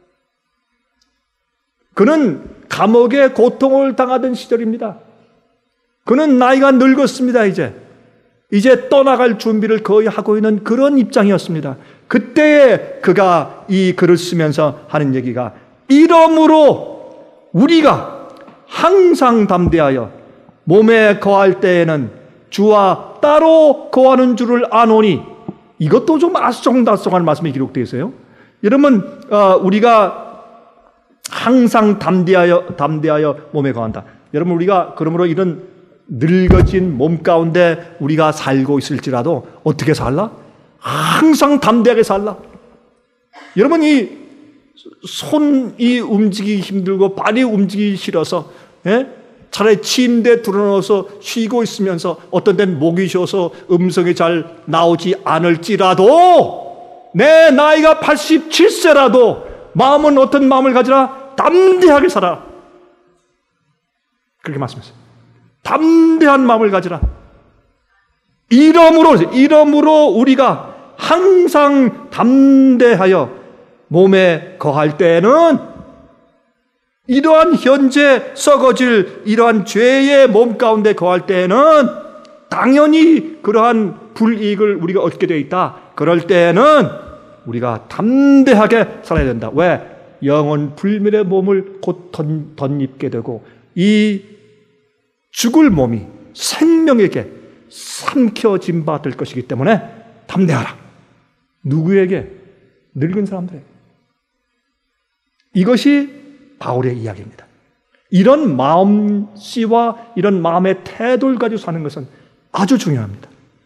그는 감옥의 고통을 당하던 시절입니다. 그는 나이가 늙었습니다. 이제 이제 떠나갈 준비를 거의 하고 있는 그런 입장이었습니다. 그때에 그가 이 글을 쓰면서 하는 얘기가, 이러므로 우리가 항상 담대하여 몸에 거할 때에는 주와 따로 거하는 줄을 아노니, 이것도 좀 아수정다수정한 말씀이 기록되어 있어요. 여러분, 어, 우리가 항상 담대하여 담대하여 몸에 거한다. 여러분, 우리가 그러므로 이런 늙어진 몸 가운데 우리가 살고 있을지라도 어떻게 살라? 항상 담대하게 살라. 여러분, 이 손이 움직이기 힘들고 발이 움직이기 싫어서, 예? 차라리 침대에 들어넣어서 쉬고 있으면서 어떤 데는 목이 쉬어서 음성이 잘 나오지 않을지라도, 내 나이가 팔십칠 세라도 마음은 어떤 마음을 가지라? 담대하게 살아. 그렇게 말씀했어요. 담대한 마음을 가지라. 이러므로, 이러므로 우리가 항상 담대하여 몸에 거할 때는, 이러한 현재 썩어질 이러한 죄의 몸 가운데 거할 때는 당연히 그러한 불이익을 우리가 얻게 되어 있다. 그럴 때는 우리가 담대하게 살아야 된다. 왜? 영원 불멸의 몸을 곧 덧, 덧입게 되고 이 죽을 몸이 생명에게 삼켜진 바 될 것이기 때문에 담대하라. 누구에게? 늙은 사람들에게. 이것이 바울의 이야기입니다. 이런 마음씨와 이런 마음의 태도를 가지고 사는 것은 아주 중요합니다.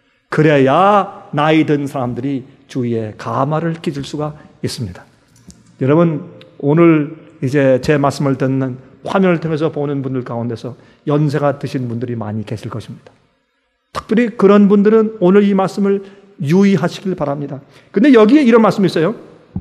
그래야 나이 든 사람들이 주위에 가마를 끼칠 수가 있습니다. 여러분, 오늘 이제 제 말씀을 듣는, 화면을 통해서 보는 분들 가운데서 연세가 드신 분들이 많이 계실 것입니다. 특별히 그런 분들은 오늘 이 말씀을 유의하시길 바랍니다. 근데 여기에 이런 말씀이 있어요.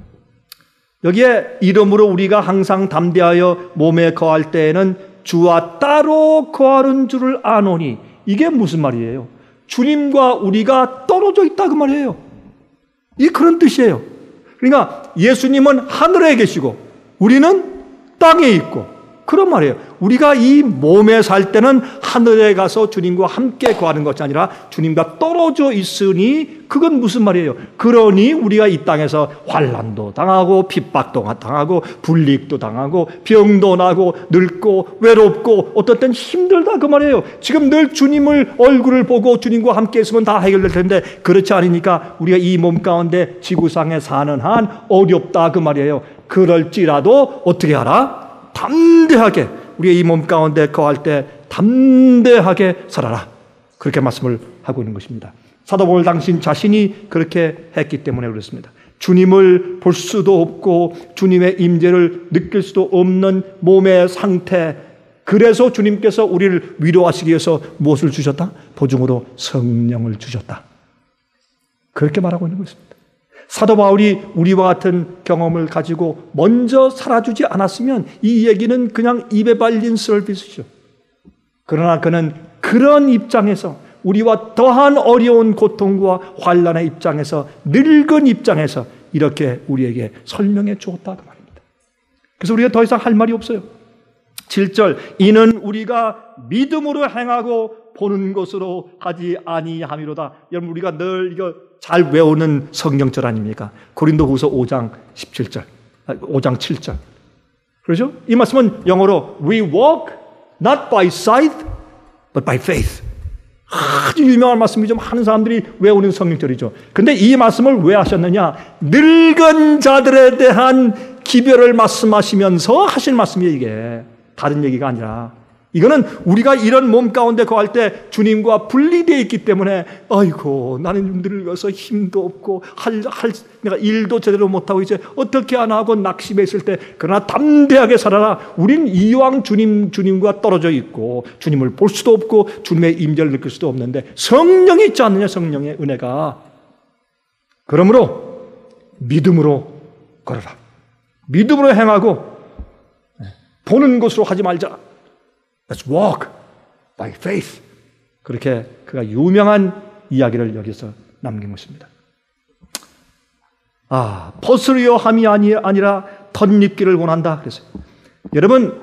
여기에 이러므로 우리가 항상 담대하여 몸에 거할 때에는 주와 따로 거하는 줄을 아노니, 이게 무슨 말이에요? 주님과 우리가 떨어져 있다, 그 말이에요. 이 그런 뜻이에요. 그러니까 예수님은 하늘에 계시고 우리는 땅에 있고, 그런 말이에요. 우리가 이 몸에 살 때는 하늘에 가서 주님과 함께 거하는 것이 아니라 주님과 떨어져 있으니, 그건 무슨 말이에요? 그러니 우리가 이 땅에서 환난도 당하고 핍박도 당하고 불이익도 당하고 병도 나고 늙고 외롭고 어떨 땐 힘들다, 그 말이에요. 지금 늘 주님을 얼굴을 보고 주님과 함께 있으면 다 해결될 텐데 그렇지 않으니까 우리가 이 몸 가운데 지구상에 사는 한 어렵다, 그 말이에요. 그럴지라도 어떻게 하라? 담대하게, 우리가 이 몸 가운데 거할 때 담대하게 살아라. 그렇게 말씀을 하고 있는 것입니다. 사도 바울 당신 자신이 그렇게 했기 때문에 그렇습니다. 주님을 볼 수도 없고 주님의 임재를 느낄 수도 없는 몸의 상태, 그래서 주님께서 우리를 위로하시기 위해서 무엇을 주셨다? 보증으로 성령을 주셨다. 그렇게 말하고 있는 것입니다. 사도 바울이 우리와 같은 경험을 가지고 먼저 살아주지 않았으면 이 얘기는 그냥 입에 발린 서비스죠. 그러나 그는 그런 입장에서, 우리와 더한 어려운 고통과 환난의 입장에서, 늙은 입장에서 이렇게 우리에게 설명해 주었다, 그 말입니다. 그래서 우리가 더 이상 할 말이 없어요. 칠 절, 이는 우리가 믿음으로 행하고 보는 것으로 하지 아니함이로다. 여러분, 우리가 늘 이거 잘 외우는 성경절 아닙니까? 고린도후서 오 장 십칠 절, 오 장 칠 절. 그렇죠? 이 말씀은 영어로 We walk not by sight but by faith. 아주 유명한 말씀이죠. 많은 사람들이 외우는 성경절이죠. 근데 이 말씀을 왜 하셨느냐? 늙은 자들에 대한 기별을 말씀하시면서 하신 말씀이에요. 이게 다른 얘기가 아니라, 이거는 우리가 이런 몸 가운데 거할 때 주님과 분리되어 있기 때문에, 아이고 나는 늙어서 힘도 없고 할, 할 내가 일도 제대로 못하고 이제 어떻게 하나 하고 낙심해 있을 때, 그러나 담대하게 살아라. 우린 이왕 주님, 주님과 떨어져 있고 주님을 볼 수도 없고 주님의 임재를 느낄 수도 없는데 성령이 있지 않느냐, 성령의 은혜가. 그러므로 믿음으로 걸어라. 믿음으로 행하고 보는 것으로 하지 말자. Let's walk by faith. 그렇게 그가 유명한 이야기를 여기서 남긴 것입니다. 아, 벗으려 함이 아니, 아니라 덧입기를 원한다 그랬어요. 여러분,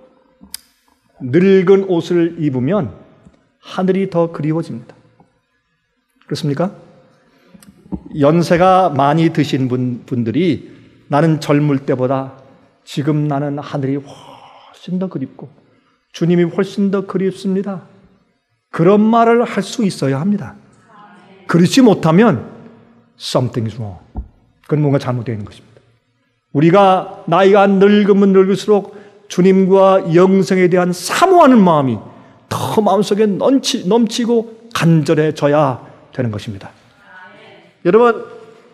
늙은 옷을 입으면 하늘이 더 그리워집니다. 그렇습니까? 연세가 많이 드신 분, 분들이 나는 젊을 때보다 지금 나는 하늘이 훨씬 더 그립고 주님이 훨씬 더 그립습니다. 그런 말을 할 수 있어야 합니다. 그렇지 못하면 something's wrong. 그건 뭔가 잘못되어 있는 것입니다. 우리가 나이가 늙으면 늙을수록 주님과 영생에 대한 사모하는 마음이 더 마음속에 넘치, 넘치고 간절해져야 되는 것입니다. 여러분,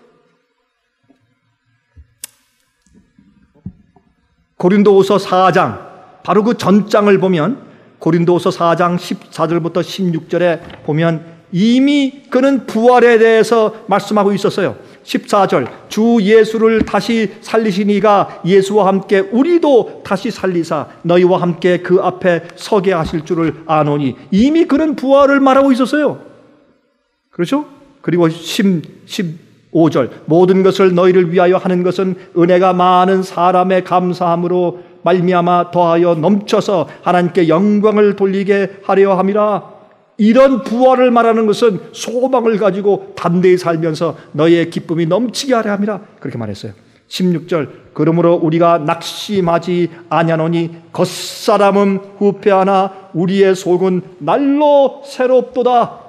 고린도후서 사 장, 바로 그 전장을 보면 고린도후서 사 장 십사 절부터 십육 절에 보면 이미 그는 부활에 대해서 말씀하고 있었어요. 십사 절, 주 예수를 다시 살리신 이가 예수와 함께 우리도 다시 살리사 너희와 함께 그 앞에 서게 하실 줄을 아노니, 이미 그는 부활을 말하고 있었어요. 그렇죠? 그리고 십오 절, 모든 것을 너희를 위하여 하는 것은 은혜가 많은 사람의 감사함으로 말미암아 더하여 넘쳐서 하나님께 영광을 돌리게 하려 함이라. 이런 부활을 말하는 것은 소망을 가지고 담대히 살면서 너희의 기쁨이 넘치게 하려 함이라. 그렇게 말했어요. 십육 절, 그러므로 우리가 낙심하지 아니하노니 겉사람은 후패하나 우리의 속은 날로 새롭도다.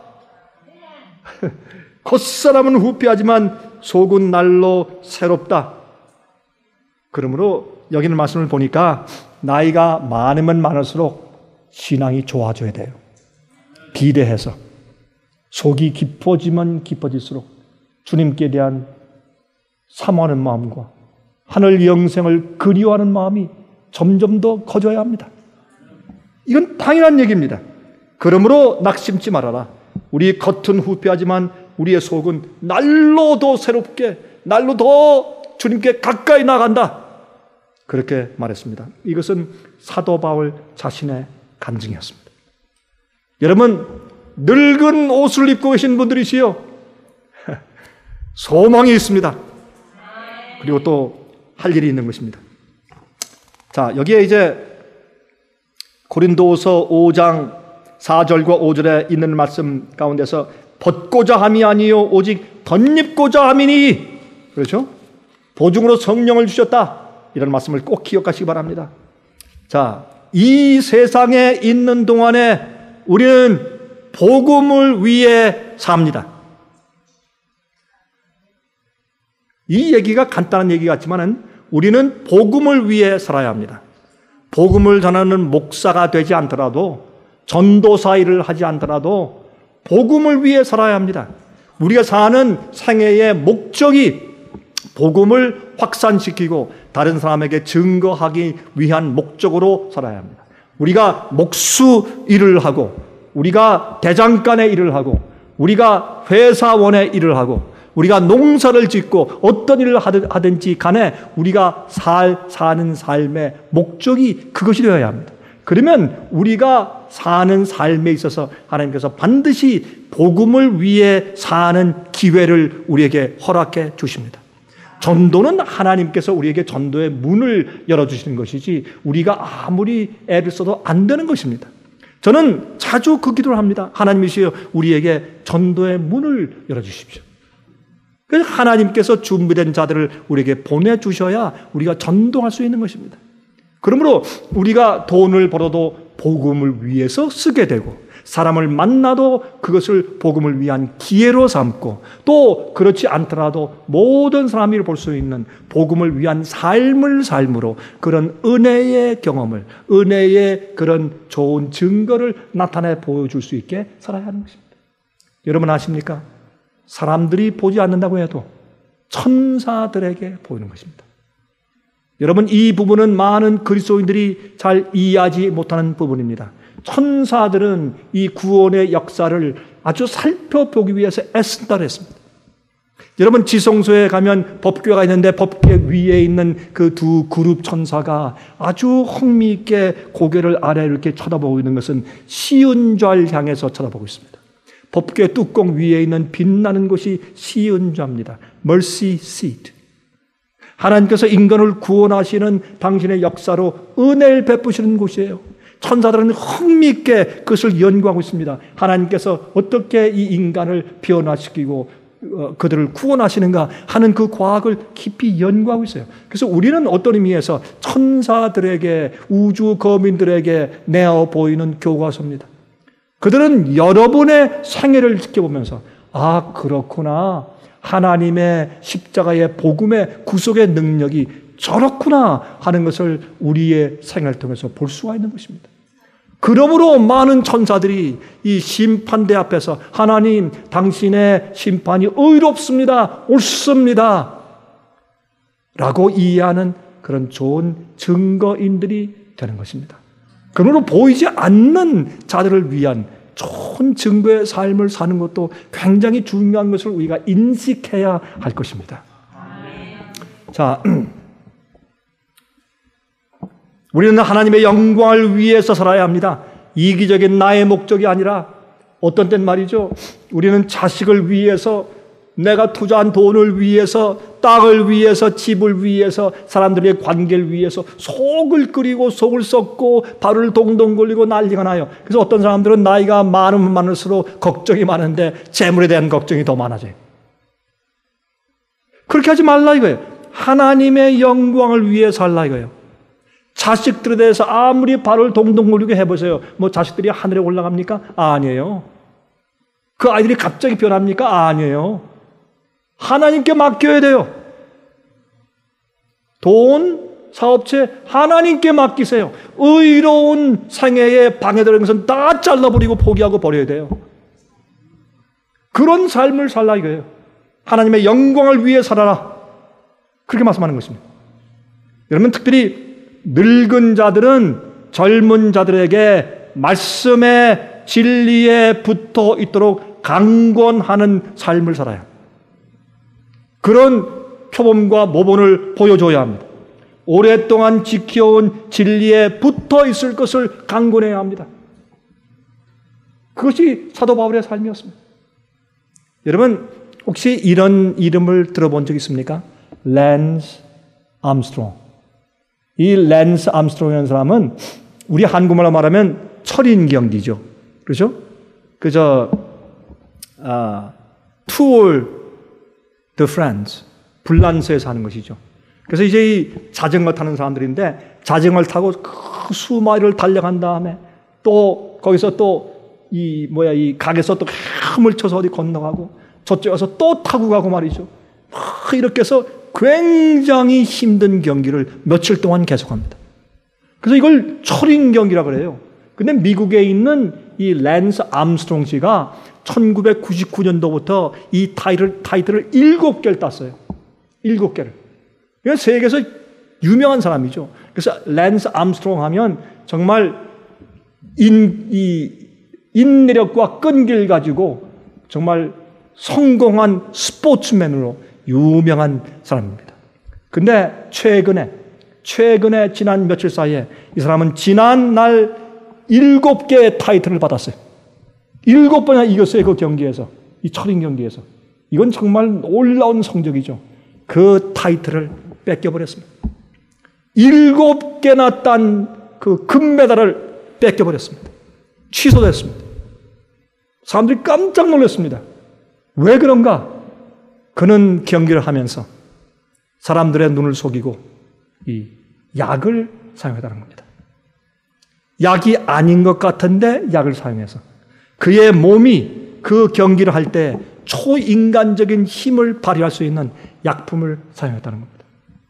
겉사람은 후패하지만 속은 날로 새롭다. 그러므로 여기는 말씀을 보니까 나이가 많으면 많을수록 신앙이 좋아져야 돼요. 비례해서 속이 깊어지면 깊어질수록 주님께 대한 사모하는 마음과 하늘 영생을 그리워하는 마음이 점점 더 커져야 합니다. 이건 당연한 얘기입니다. 그러므로 낙심치 말아라. 우리 겉은 후패하지만 우리의 속은 날로 더 새롭게, 날로 더 주님께 가까이 나간다. 그렇게 말했습니다. 이것은 사도 바울 자신의 간증이었습니다. 여러분, 늙은 옷을 입고 계신 분들이시요, 소망이 있습니다. 그리고 또 할 일이 있는 것입니다. 자, 여기에 이제 고린도후서 오 장 사 절과 오 절에 있는 말씀 가운데서 벗고자 함이 아니요 오직 덧입고자 함이니, 그렇죠? 보증으로 성령을 주셨다. 이런 말씀을 꼭 기억하시기 바랍니다. 자, 이 세상에 있는 동안에 우리는 복음을 위해 삽니다. 이 얘기가 간단한 얘기 같지만은 우리는 복음을 위해 살아야 합니다. 복음을 전하는 목사가 되지 않더라도, 전도사 일을 하지 않더라도 복음을 위해 살아야 합니다. 우리가 사는 생애의 목적이 복음을 확산시키고 다른 사람에게 증거하기 위한 목적으로 살아야 합니다. 우리가 목수 일을 하고, 우리가 대장간의 일을 하고, 우리가 회사원의 일을 하고, 우리가 농사를 짓고 어떤 일을 하든지 간에 우리가 살, 사는 삶의 목적이 그것이 되어야 합니다. 그러면 우리가 사는 삶에 있어서 하나님께서 반드시 복음을 위해 사는 기회를 우리에게 허락해 주십니다. 전도는 하나님께서 우리에게 전도의 문을 열어주시는 것이지 우리가 아무리 애를 써도 안 되는 것입니다. 저는 자주 그 기도를 합니다. 하나님이시여, 우리에게 전도의 문을 열어주십시오. 그래서 하나님께서 준비된 자들을 우리에게 보내주셔야 우리가 전도할 수 있는 것입니다. 그러므로 우리가 돈을 벌어도 복음을 위해서 쓰게 되고, 사람을 만나도 그것을 복음을 위한 기회로 삼고, 또 그렇지 않더라도 모든 사람이 볼 수 있는 복음을 위한 삶을 삶으로 그런 은혜의 경험을, 은혜의 그런 좋은 증거를 나타내 보여줄 수 있게 살아야 하는 것입니다. 여러분 아십니까? 사람들이 보지 않는다고 해도 천사들에게 보이는 것입니다. 여러분, 이 부분은 많은 그리스도인들이 잘 이해하지 못하는 부분입니다. 천사들은 이 구원의 역사를 아주 살펴보기 위해서 애쓴다 그랬습니다. 여러분 지성소에 가면 법궤가 있는데 법궤 위에 있는 그 두 그룹 천사가 아주 흥미있게 고개를 아래로 이렇게 쳐다보고 있는 것은 시은좌를 향해서 쳐다보고 있습니다. 법궤 뚜껑 위에 있는 빛나는 곳이 시은좌입니다. Mercy seat. 하나님께서 인간을 구원하시는 당신의 역사로 은혜를 베푸시는 곳이에요. 천사들은 흥미있게 그것을 연구하고 있습니다. 하나님께서 어떻게 이 인간을 변화시키고 어, 그들을 구원하시는가 하는 그 과학을 깊이 연구하고 있어요. 그래서 우리는 어떤 의미에서 천사들에게, 우주 거민들에게 내어 보이는 교과서입니다. 그들은 여러분의 생애를 지켜보면서 아 그렇구나, 하나님의 십자가의 복음의 구속의 능력이 저렇구나 하는 것을 우리의 생애를 통해서 볼 수가 있는 것입니다. 그러므로 많은 천사들이 이 심판대 앞에서 하나님 당신의 심판이 의롭습니다, 옳습니다 라고 이해하는 그런 좋은 증거인들이 되는 것입니다. 그러므로 보이지 않는 자들을 위한 좋은 증거의 삶을 사는 것도 굉장히 중요한 것을 우리가 인식해야 할 것입니다. 자, 우리는 하나님의 영광을 위해서 살아야 합니다. 이기적인 나의 목적이 아니라 어떤 땐 말이죠. 우리는 자식을 위해서, 내가 투자한 돈을 위해서, 땅을 위해서, 집을 위해서, 사람들의 관계를 위해서 속을 끓이고 속을 썩고 발을 동동 굴리고 난리가 나요. 그래서 어떤 사람들은 나이가 많으면 많을수록 걱정이 많은데 재물에 대한 걱정이 더 많아져요. 그렇게 하지 말라 이거예요. 하나님의 영광을 위해 살라 이거예요. 자식들에 대해서 아무리 발을 동동 굴리게 해보세요. 뭐 자식들이 하늘에 올라갑니까? 아니에요. 그 아이들이 갑자기 변합니까? 아니에요. 하나님께 맡겨야 돼요. 돈, 사업체 하나님께 맡기세요. 의로운 생애에 방해되는 것은 다 잘라버리고 포기하고 버려야 돼요. 그런 삶을 살라 이거예요. 하나님의 영광을 위해 살아라. 그렇게 말씀하는 것입니다. 여러분 특별히 늙은 자들은 젊은 자들에게 말씀의 진리에 붙어 있도록 강권하는 삶을 살아요. 그런 표범과 모본을 보여줘야 합니다. 오랫동안 지켜온 진리에 붙어 있을 것을 강권해야 합니다. 그것이 사도 바울의 삶이었습니다. 여러분 혹시 이런 이름을 들어본 적 있습니까? 랜스 암스트롱. 이 랜스 암스트롱이라는 사람은 우리 한국말로 말하면 철인경기죠. 그렇죠? 그저 아, Tour de France, 불란서에 사는 것이죠. 그래서 이제 이 자전거 타는 사람들인데 자전거를 타고 그 수마일을 달려간 다음에 또 거기서 또 이 뭐야 이 각에서 또 힘을 쳐서 어디 건너가고 저쪽에 가서 또 타고 가고 말이죠. 이렇게 해서 굉장히 힘든 경기를 며칠 동안 계속합니다. 그래서 이걸 철인 경기라고 그래요. 근데 미국에 있는 이 랜스 암스트롱 씨가 천구백구십구 년도부터 이 타이틀을, 타이틀을 일곱 개를 땄어요. 일곱 개를. 그러니까 세계에서 유명한 사람이죠. 그래서 랜스 암스트롱 하면 정말 인, 이, 인내력과 끈기를 가지고 정말 성공한 스포츠맨으로 유명한 사람입니다. 근데 최근에, 최근에 지난 며칠 사이에 이 사람은 지난 날 일곱 개의 타이틀을 받았어요. 일곱 번이나 이겼어요. 그 경기에서. 이 철인 경기에서. 이건 정말 놀라운 성적이죠. 그 타이틀을 뺏겨버렸습니다. 일곱 개나 딴 그 금메달을 뺏겨버렸습니다. 취소됐습니다. 사람들이 깜짝 놀랐습니다. 왜 그런가? 그는 경기를 하면서 사람들의 눈을 속이고 이 약을 사용했다는 겁니다. 약이 아닌 것 같은데 약을 사용해서 그의 몸이 그 경기를 할 때 초인간적인 힘을 발휘할 수 있는 약품을 사용했다는 겁니다.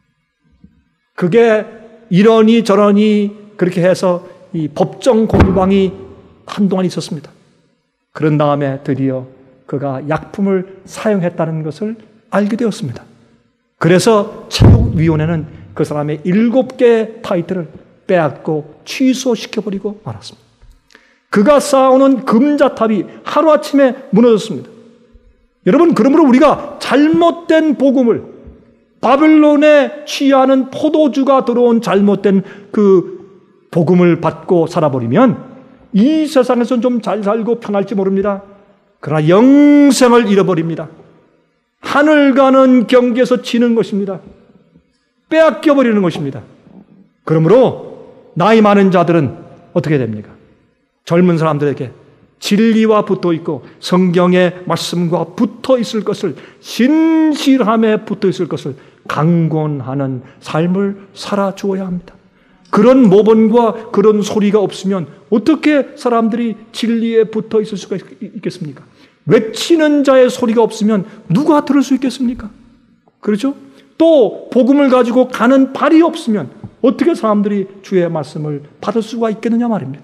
그게 이러니 저러니 그렇게 해서 이 법정 공방이 한동안 있었습니다. 그런 다음에 드디어 그가 약품을 사용했다는 것을 알게 되었습니다. 그래서 체육위원회는 그 사람의 일곱 개의 타이틀을 빼앗고 취소시켜버리고 말았습니다. 그가 쌓아오는 금자탑이 하루아침에 무너졌습니다. 여러분, 그러므로 우리가 잘못된 복음을, 바벨론에 취하는 포도주가 들어온 잘못된 그 복음을 받고 살아버리면 이 세상에서는 좀 잘 살고 편할지 모릅니다. 그러나 영생을 잃어버립니다. 하늘 가는 경계에서 지는 것입니다. 빼앗겨버리는 것입니다. 그러므로 나이 많은 자들은 어떻게 됩니까? 젊은 사람들에게 진리와 붙어 있고 성경의 말씀과 붙어 있을 것을, 신실함에 붙어 있을 것을 강권하는 삶을 살아주어야 합니다. 그런 모범과 그런 소리가 없으면 어떻게 사람들이 진리에 붙어 있을 수가 있겠습니까? 외치는 자의 소리가 없으면 누가 들을 수 있겠습니까? 그렇죠? 또 복음을 가지고 가는 발이 없으면 어떻게 사람들이 주의 말씀을 받을 수가 있겠느냐 말입니다.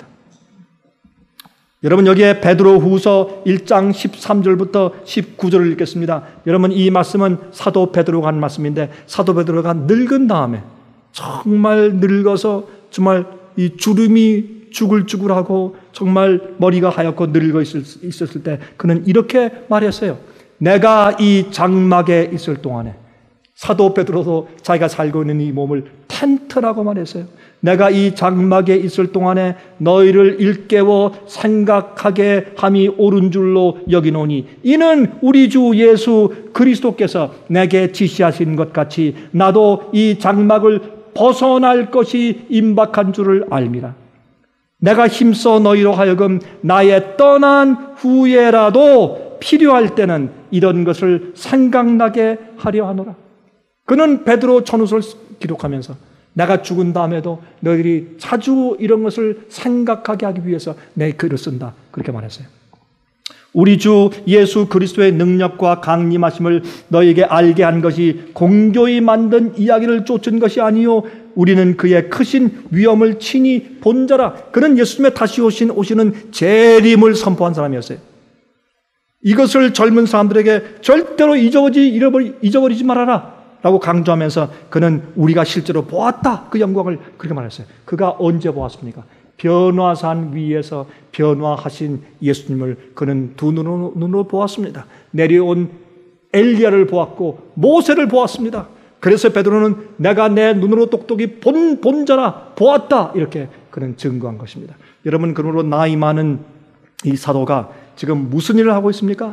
여러분, 여기에 베드로후서 일 장 십삼 절부터 십구 절을 읽겠습니다. 여러분, 이 말씀은 사도 베드로가 한 말씀인데, 사도 베드로가 늙은 다음에 정말 늙어서 정말 이 주름이 쭈글쭈글하고 정말 머리가 하얗고 늙어 있었을 때 그는 이렇게 말했어요. 내가 이 장막에 있을 동안에, 사도 베드로도 자기가 살고 있는 이 몸을 텐트라고 말했어요. 내가 이 장막에 있을 동안에 너희를 일깨워 생각하게 함이 옳은 줄로 여기노니 이는 우리 주 예수 그리스도께서 내게 지시하신 것 같이 나도 이 장막을 벗어날 것이 임박한 줄을 알미라. 내가 힘써 너희로 하여금 나의 떠난 후에라도 필요할 때는 이런 것을 생각나게 하려 하노라. 그는 베드로 전후서를 기록하면서 내가 죽은 다음에도 너희들이 자주 이런 것을 생각하게 하기 위해서 내 글을 쓴다, 그렇게 말했어요. 우리 주 예수 그리스도의 능력과 강림하심을 너희에게 알게 한 것이 공교히 만든 이야기를 쫓은 것이 아니요 우리는 그의 크신 위엄을 친히 본 자라. 그는 예수님의 다시 오신 오시는 재림을 선포한 사람이었어요. 이것을 젊은 사람들에게 절대로 잊어버리지, 잃어버리, 잊어버리지 말아라 라고 강조하면서 그는 우리가 실제로 보았다, 그 영광을 그렇게 말했어요. 그가 언제 보았습니까? 변화산 위에서 변화하신 예수님을 그는 두 눈으로, 눈으로 보았습니다. 내려온 엘리야를 보았고 모세를 보았습니다. 그래서 베드로는 내가 내 눈으로 똑똑히 본, 본 자라, 보았다, 이렇게 그는 증거한 것입니다. 여러분, 그러므로 나이 많은 이 사도가 지금 무슨 일을 하고 있습니까?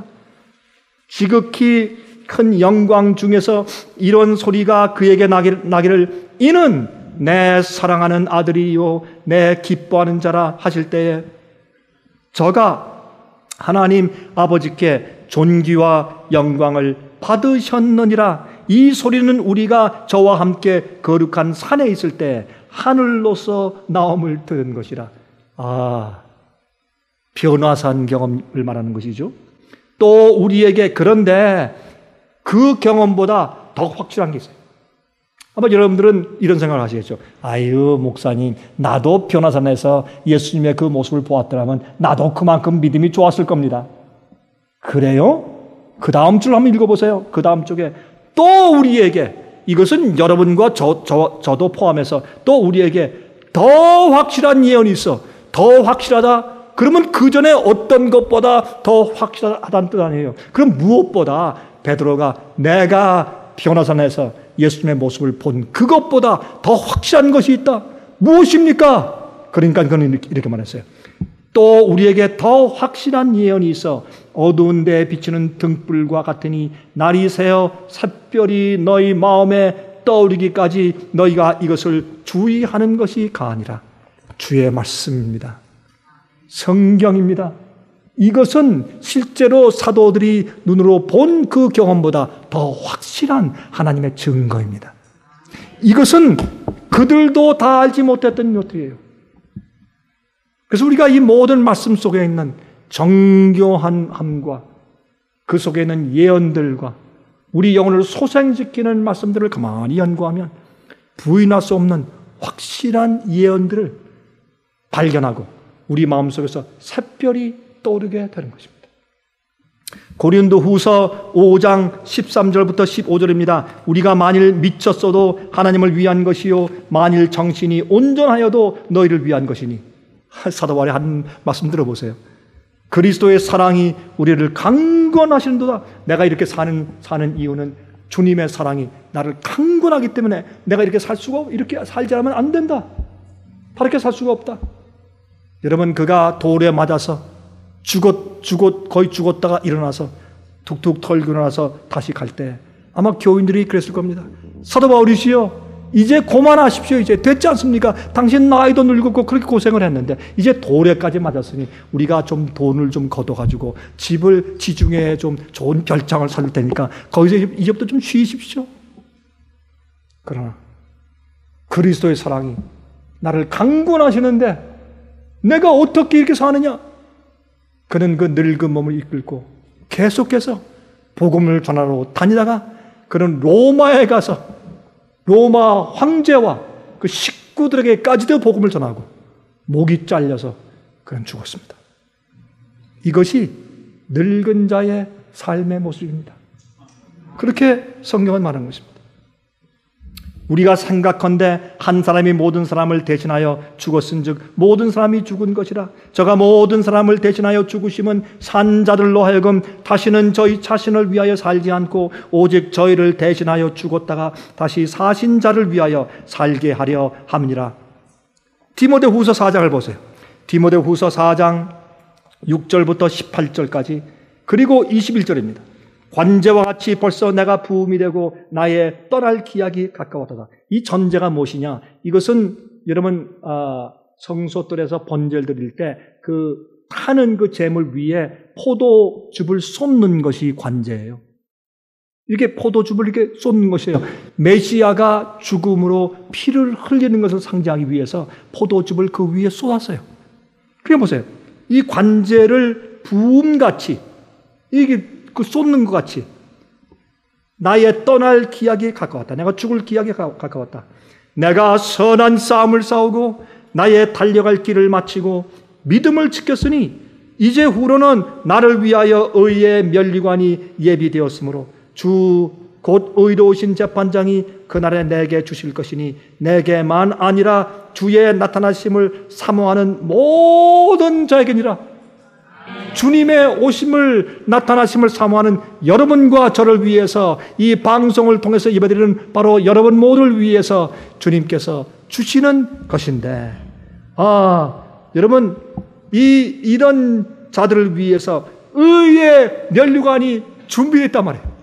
지극히 큰 영광 중에서 이런 소리가 그에게 나기를, 나기를 이는 내 사랑하는 아들이요 내 기뻐하는 자라 하실 때에 저가 하나님 아버지께 존귀와 영광을 받으셨느니라. 이 소리는 우리가 저와 함께 거룩한 산에 있을 때 하늘로서 나옴을 들은 것이라. 아, 변화산 경험을 말하는 것이죠. 또 우리에게 그런데 그 경험보다 더 확실한 게 있어요. 아마 여러분들은 이런 생각을 하시겠죠. 아유, 목사님, 나도 변화산에서 예수님의 그 모습을 보았더라면 나도 그만큼 믿음이 좋았을 겁니다. 그래요? 그 다음 줄 한번 읽어보세요. 그 다음 쪽에 또 우리에게, 이것은 여러분과 저, 저, 저도 포함해서 또 우리에게 더 확실한 예언이 있어. 더 확실하다? 그러면 그 전에 어떤 것보다 더 확실하다는 뜻 아니에요. 그럼 무엇보다 베드로가 내가 변화산에서 예수님의 모습을 본 그것보다 더 확실한 것이 있다. 무엇입니까? 그러니까 그는 이렇게 말했어요. 또 우리에게 더 확실한 예언이 있어 어두운 데에 비치는 등불과 같으니 날이 새어 샛별이 너희 마음에 떠오르기까지 너희가 이것을 주의하는 것이 가아니라. 주의 말씀입니다. 성경입니다. 이것은 실제로 사도들이 눈으로 본 그 경험보다 더 확실한 하나님의 증거입니다. 이것은 그들도 다 알지 못했던 것들이에요. 그래서 우리가 이 모든 말씀 속에 있는 정교함과 그 속에 있는 예언들과 우리 영혼을 소생시키는 말씀들을 가만히 연구하면 부인할 수 없는 확실한 예언들을 발견하고 우리 마음속에서 샛별이 떠오르게 되는 것입니다. 고린도 후서 오 장 십삼 절부터 십오 절입니다. 우리가 만일 미쳤어도 하나님을 위한 것이요 만일 정신이 온전하여도 너희를 위한 것이니. 사도 바울의 한 말씀 들어보세요. 그리스도의 사랑이 우리를 강권하시는도다. 내가 이렇게 사는 사는 이유는 주님의 사랑이 나를 강권하기 때문에 내가 이렇게 살 수가 없, 이렇게 살지 않으면 안 된다. 다르게 살 수가 없다. 여러분, 그가 돌에 맞아서 죽었, 죽었, 거의 죽었다가 일어나서 툭툭 털고 일어나서 다시 갈 때 아마 교인들이 그랬을 겁니다. 사도 바울이시여, 이제 그만하십시오. 이제 됐지 않습니까? 당신 나이도 늙었고 그렇게 고생을 했는데 이제 돌에까지 맞았으니 우리가 좀 돈을 좀 걷어가지고 집을 지중해에 좀 좋은 별장을 살 테니까 거기서 이제부터 좀 쉬십시오. 그러나 그리스도의 사랑이 나를 강권하시는데 내가 어떻게 이렇게 사느냐? 그는 그 늙은 몸을 이끌고 계속해서 복음을 전하러 다니다가 그는 로마에 가서 로마 황제와 그 식구들에게까지도 복음을 전하고 목이 잘려서 그는 죽었습니다. 이것이 늙은 자의 삶의 모습입니다. 그렇게 성경은 말하는 것입니다. 우리가 생각컨대 한 사람이 모든 사람을 대신하여 죽었은즉 모든 사람이 죽은 것이라. 저가 모든 사람을 대신하여 죽으심은 산자들로 하여금 다시는 저희 자신을 위하여 살지 않고 오직 저희를 대신하여 죽었다가 다시 사신 자를 위하여 살게 하려 함이니라. 디모데후서 사 장을 보세요. 디모데후서 사 장 육 절부터 십팔 절까지 그리고 이십일 절입니다. 관제와 같이 벌써 내가 부음이 되고 나의 떠날 기약이 가까웠다. 이 전제가 무엇이냐? 이것은 여러분 성소들에서 번제를 드릴 때 그 타는 그 제물 위에 포도즙을 쏟는 것이 관제예요. 이렇게 포도즙을 이렇게 쏟는 것이에요. 메시아가 죽음으로 피를 흘리는 것을 상징하기 위해서 포도즙을 그 위에 쏟았어요. 그게 보세요. 이 관제를 부음같이 이게 그 쏟는 것 같이 나의 떠날 기약이 가까웠다. 내가 죽을 기약이 가까웠다. 내가 선한 싸움을 싸우고 나의 달려갈 길을 마치고 믿음을 지켰으니 이제 후로는 나를 위하여 의의 면류관이 예비되었으므로 주 곧 의로우신 재판장이 그날에 내게 주실 것이니 내게만 아니라 주의 나타나심을 사모하는 모든 자에게니라. 주님의 오심을 나타나심을 사모하는 여러분과 저를 위해서 이 방송을 통해서 예배드리는 바로 여러분 모두를 위해서 주님께서 주시는 것인데, 아 여러분, 이 이런 자들을 위해서 의의 면류관이 준비됐단 말이에요.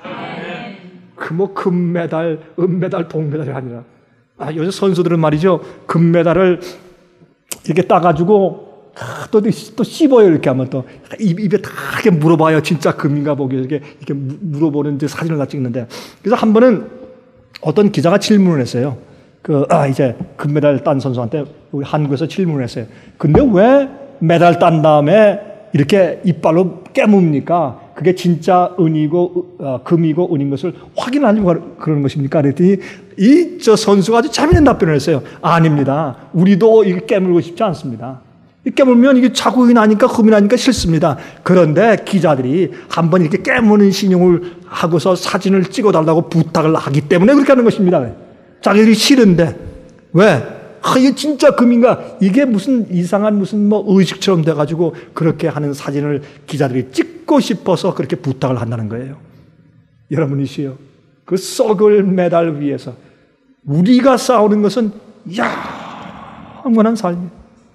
그 뭐 금메달, 은메달, 동메달이 아니라, 아 요새 선수들은 말이죠, 금메달을 이렇게 따가지고 또, 또 씹어요. 이렇게 하면 또 입, 입에 다 이렇게 물어봐요. 진짜 금인가 보기 이렇게, 이렇게 물어보는 이제 사진을 다 찍는데, 그래서 한 번은 어떤 기자가 질문을 했어요. 그, 아, 이제 금메달 딴 선수한테 우리 한국에서 질문을 했어요. 근데 왜 메달 딴 다음에 이렇게 이빨로 깨뭅니까? 그게 진짜 은이고, 어, 금이고 은인 것을 확인하려고 그러는 것입니까? 그랬더니 이 저 선수가 아주 재미있는 답변을 했어요. 아닙니다. 우리도 이게 깨물고 싶지 않습니다. 깨물면 이게 자국이 나니까 흠이 나니까 싫습니다. 그런데 기자들이 한번 이렇게 깨무는 신용을 하고서 사진을 찍어달라고 부탁을 하기 때문에 그렇게 하는 것입니다. 자기들이 싫은데 왜? 아, 이게 진짜 금인가? 이게 무슨 이상한 무슨 뭐 의식처럼 돼가지고 그렇게 하는 사진을 기자들이 찍고 싶어서 그렇게 부탁을 한다는 거예요. 여러분이시여, 그 썩을 메달 위해서 우리가 싸우는 것은 영원한 삶이에요.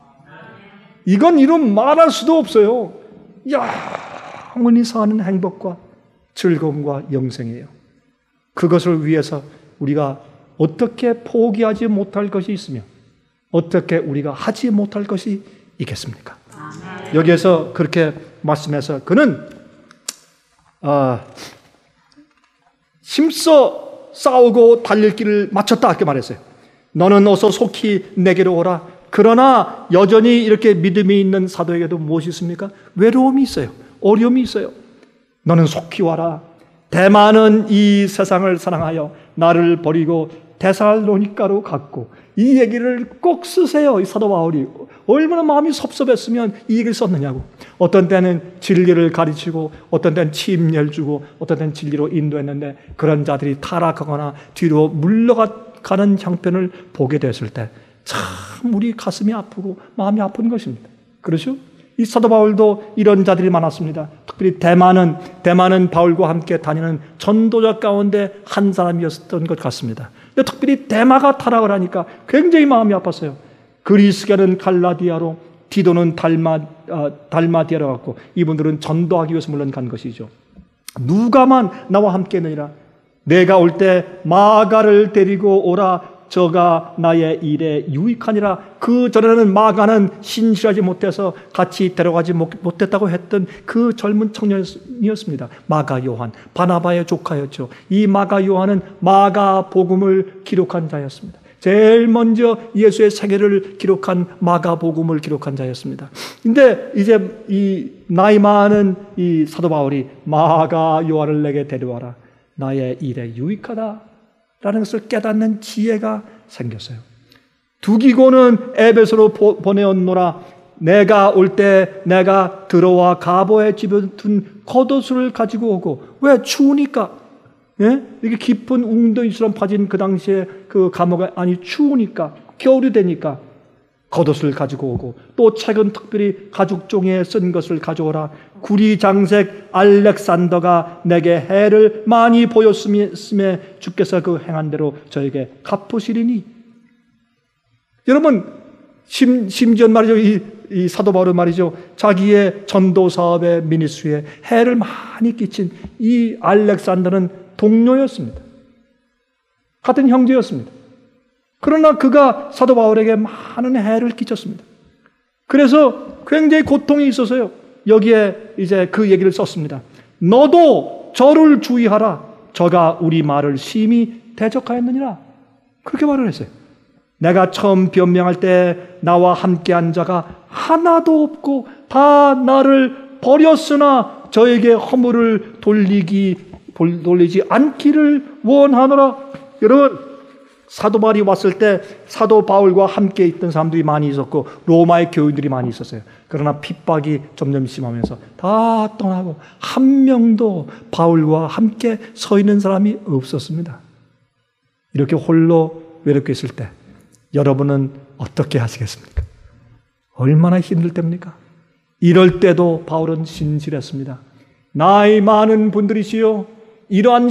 이건 이런 말할 수도 없어요. 영원히 사는 행복과 즐거움과 영생이에요. 그것을 위해서 우리가 어떻게 포기하지 못할 것이 있으며 어떻게 우리가 하지 못할 것이 있겠습니까? 여기에서 그렇게 말씀해서 그는 어, 힘써 싸우고 달릴 길을 마쳤다 이렇게 말했어요. 너는 어서 속히 내게로 오라. 그러나 여전히 이렇게 믿음이 있는 사도에게도 무엇이 있습니까? 외로움이 있어요. 어려움이 있어요. 너는 속히 와라. 대만은 이 세상을 사랑하여 나를 버리고 데살로니가로 갔고, 이 얘기를 꼭 쓰세요. 이 사도 바울이 얼마나 마음이 섭섭했으면 이 얘기를 썼느냐고. 어떤 때는 진리를 가르치고 어떤 때는 침례를 주고 어떤 때는 진리로 인도했는데 그런 자들이 타락하거나 뒤로 물러가는 형편을 보게 됐을 때 참 우리 가슴이 아프고 마음이 아픈 것입니다. 그렇죠? 이 사도 바울도 이런 자들이 많았습니다. 특별히 대만은 대만은 바울과 함께 다니는 전도자 가운데 한 사람이었던 것 같습니다. 근데 특별히 대마가 타락을 하니까 굉장히 마음이 아팠어요. 그리스가는 갈라디아로, 디도는 달마, 어, 달마디아로 갔고, 이분들은 전도하기 위해서 물론 간 것이죠. 누가만 나와 함께 있느니라. 내가 올 때 마가를 데리고 오라. 저가 나의 일에 유익하니라. 그 전에는 마가는 신실하지 못해서 같이 데려가지 못했다고 했던 그 젊은 청년이었습니다. 마가 요한, 바나바의 조카였죠. 이 마가 요한은 마가 복음을 기록한 자였습니다. 제일 먼저 예수의 세계를 기록한 마가 복음을 기록한 자였습니다. 근데 이제 이 나이 많은 이 사도 바울이 마가 요한을 내게 데려와라. 나의 일에 유익하다 라는 것을 깨닫는 지혜가 생겼어요. 두기고는 에베소로 보내었노라. 내가 올 때 내가 들어와 가보의 집에 둔 겉옷을 가지고 오고. 왜? 추우니까. 예? 이게 깊은 웅덩이처럼 파진 그 당시에 그 감옥에 아니 추우니까, 겨울이 되니까 겉옷을 가지고 오고, 또 책은 특별히 가죽 종이에 쓴 것을 가져오라. 구리 장색 알렉산더가 내게 해를 많이 보였음에 주께서 그 행한 대로 저에게 갚으시리니. 여러분, 심, 심지어 말이죠, 이, 이 사도 바울은 말이죠, 자기의 전도 사업의 미니스트리에 해를 많이 끼친 이 알렉산더는 동료였습니다. 같은 형제였습니다. 그러나 그가 사도 바울에게 많은 해를 끼쳤습니다. 그래서 굉장히 고통이 있어서요, 여기에 이제 그 얘기를 썼습니다. 너도 저를 주의하라. 저가 우리 말을 심히 대적하였느니라. 그렇게 말을 했어요. 내가 처음 변명할 때 나와 함께한 자가 하나도 없고 다 나를 버렸으나 저에게 허물을 돌리기 돌리지 않기를 원하노라. 여러분, 사도 바울이 왔을 때 사도 바울과 함께 있던 사람들이 많이 있었고 로마의 교인들이 많이 있었어요. 그러나 핍박이 점점 심하면서 다 떠나고 한 명도 바울과 함께 서 있는 사람이 없었습니다. 이렇게 홀로 외롭게 있을 때 여러분은 어떻게 하시겠습니까? 얼마나 힘들 때입니까? 이럴 때도 바울은 신실했습니다. 나이 많은 분들이시여, 이러한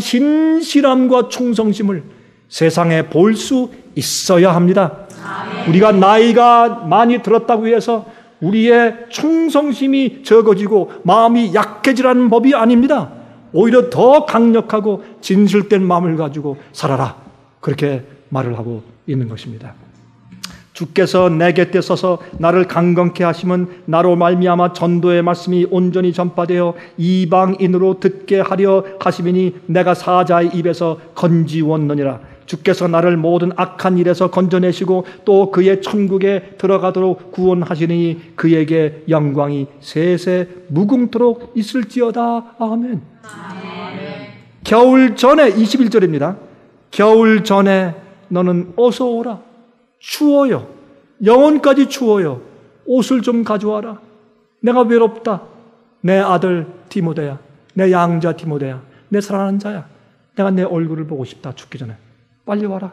신실함과 충성심을 세상에 볼 수 있어야 합니다. 우리가 나이가 많이 들었다고 해서 우리의 충성심이 적어지고 마음이 약해지라는 법이 아닙니다. 오히려 더 강력하고 진실된 마음을 가지고 살아라. 그렇게 말을 하고 있는 것입니다. 주께서 내 곁에 서서 나를 강건케 하시면 나로 말미암아 전도의 말씀이 온전히 전파되어 이방인으로 듣게 하려 하시미니 내가 사자의 입에서 건지웠느니라. 주께서 나를 모든 악한 일에서 건져내시고 또 그의 천국에 들어가도록 구원하시니 그에게 영광이 세세 무궁토록 있을지어다. 아멘. 아멘. 겨울 전에, 이십일 절입니다. 겨울 전에 너는 어서 오라. 추워요. 영혼까지 추워요. 옷을 좀 가져와라. 내가 외롭다. 내 아들 디모데야, 내 양자 디모데야, 내 사랑하는 자야. 내가 내 얼굴을 보고 싶다. 죽기 전에 빨리 와라.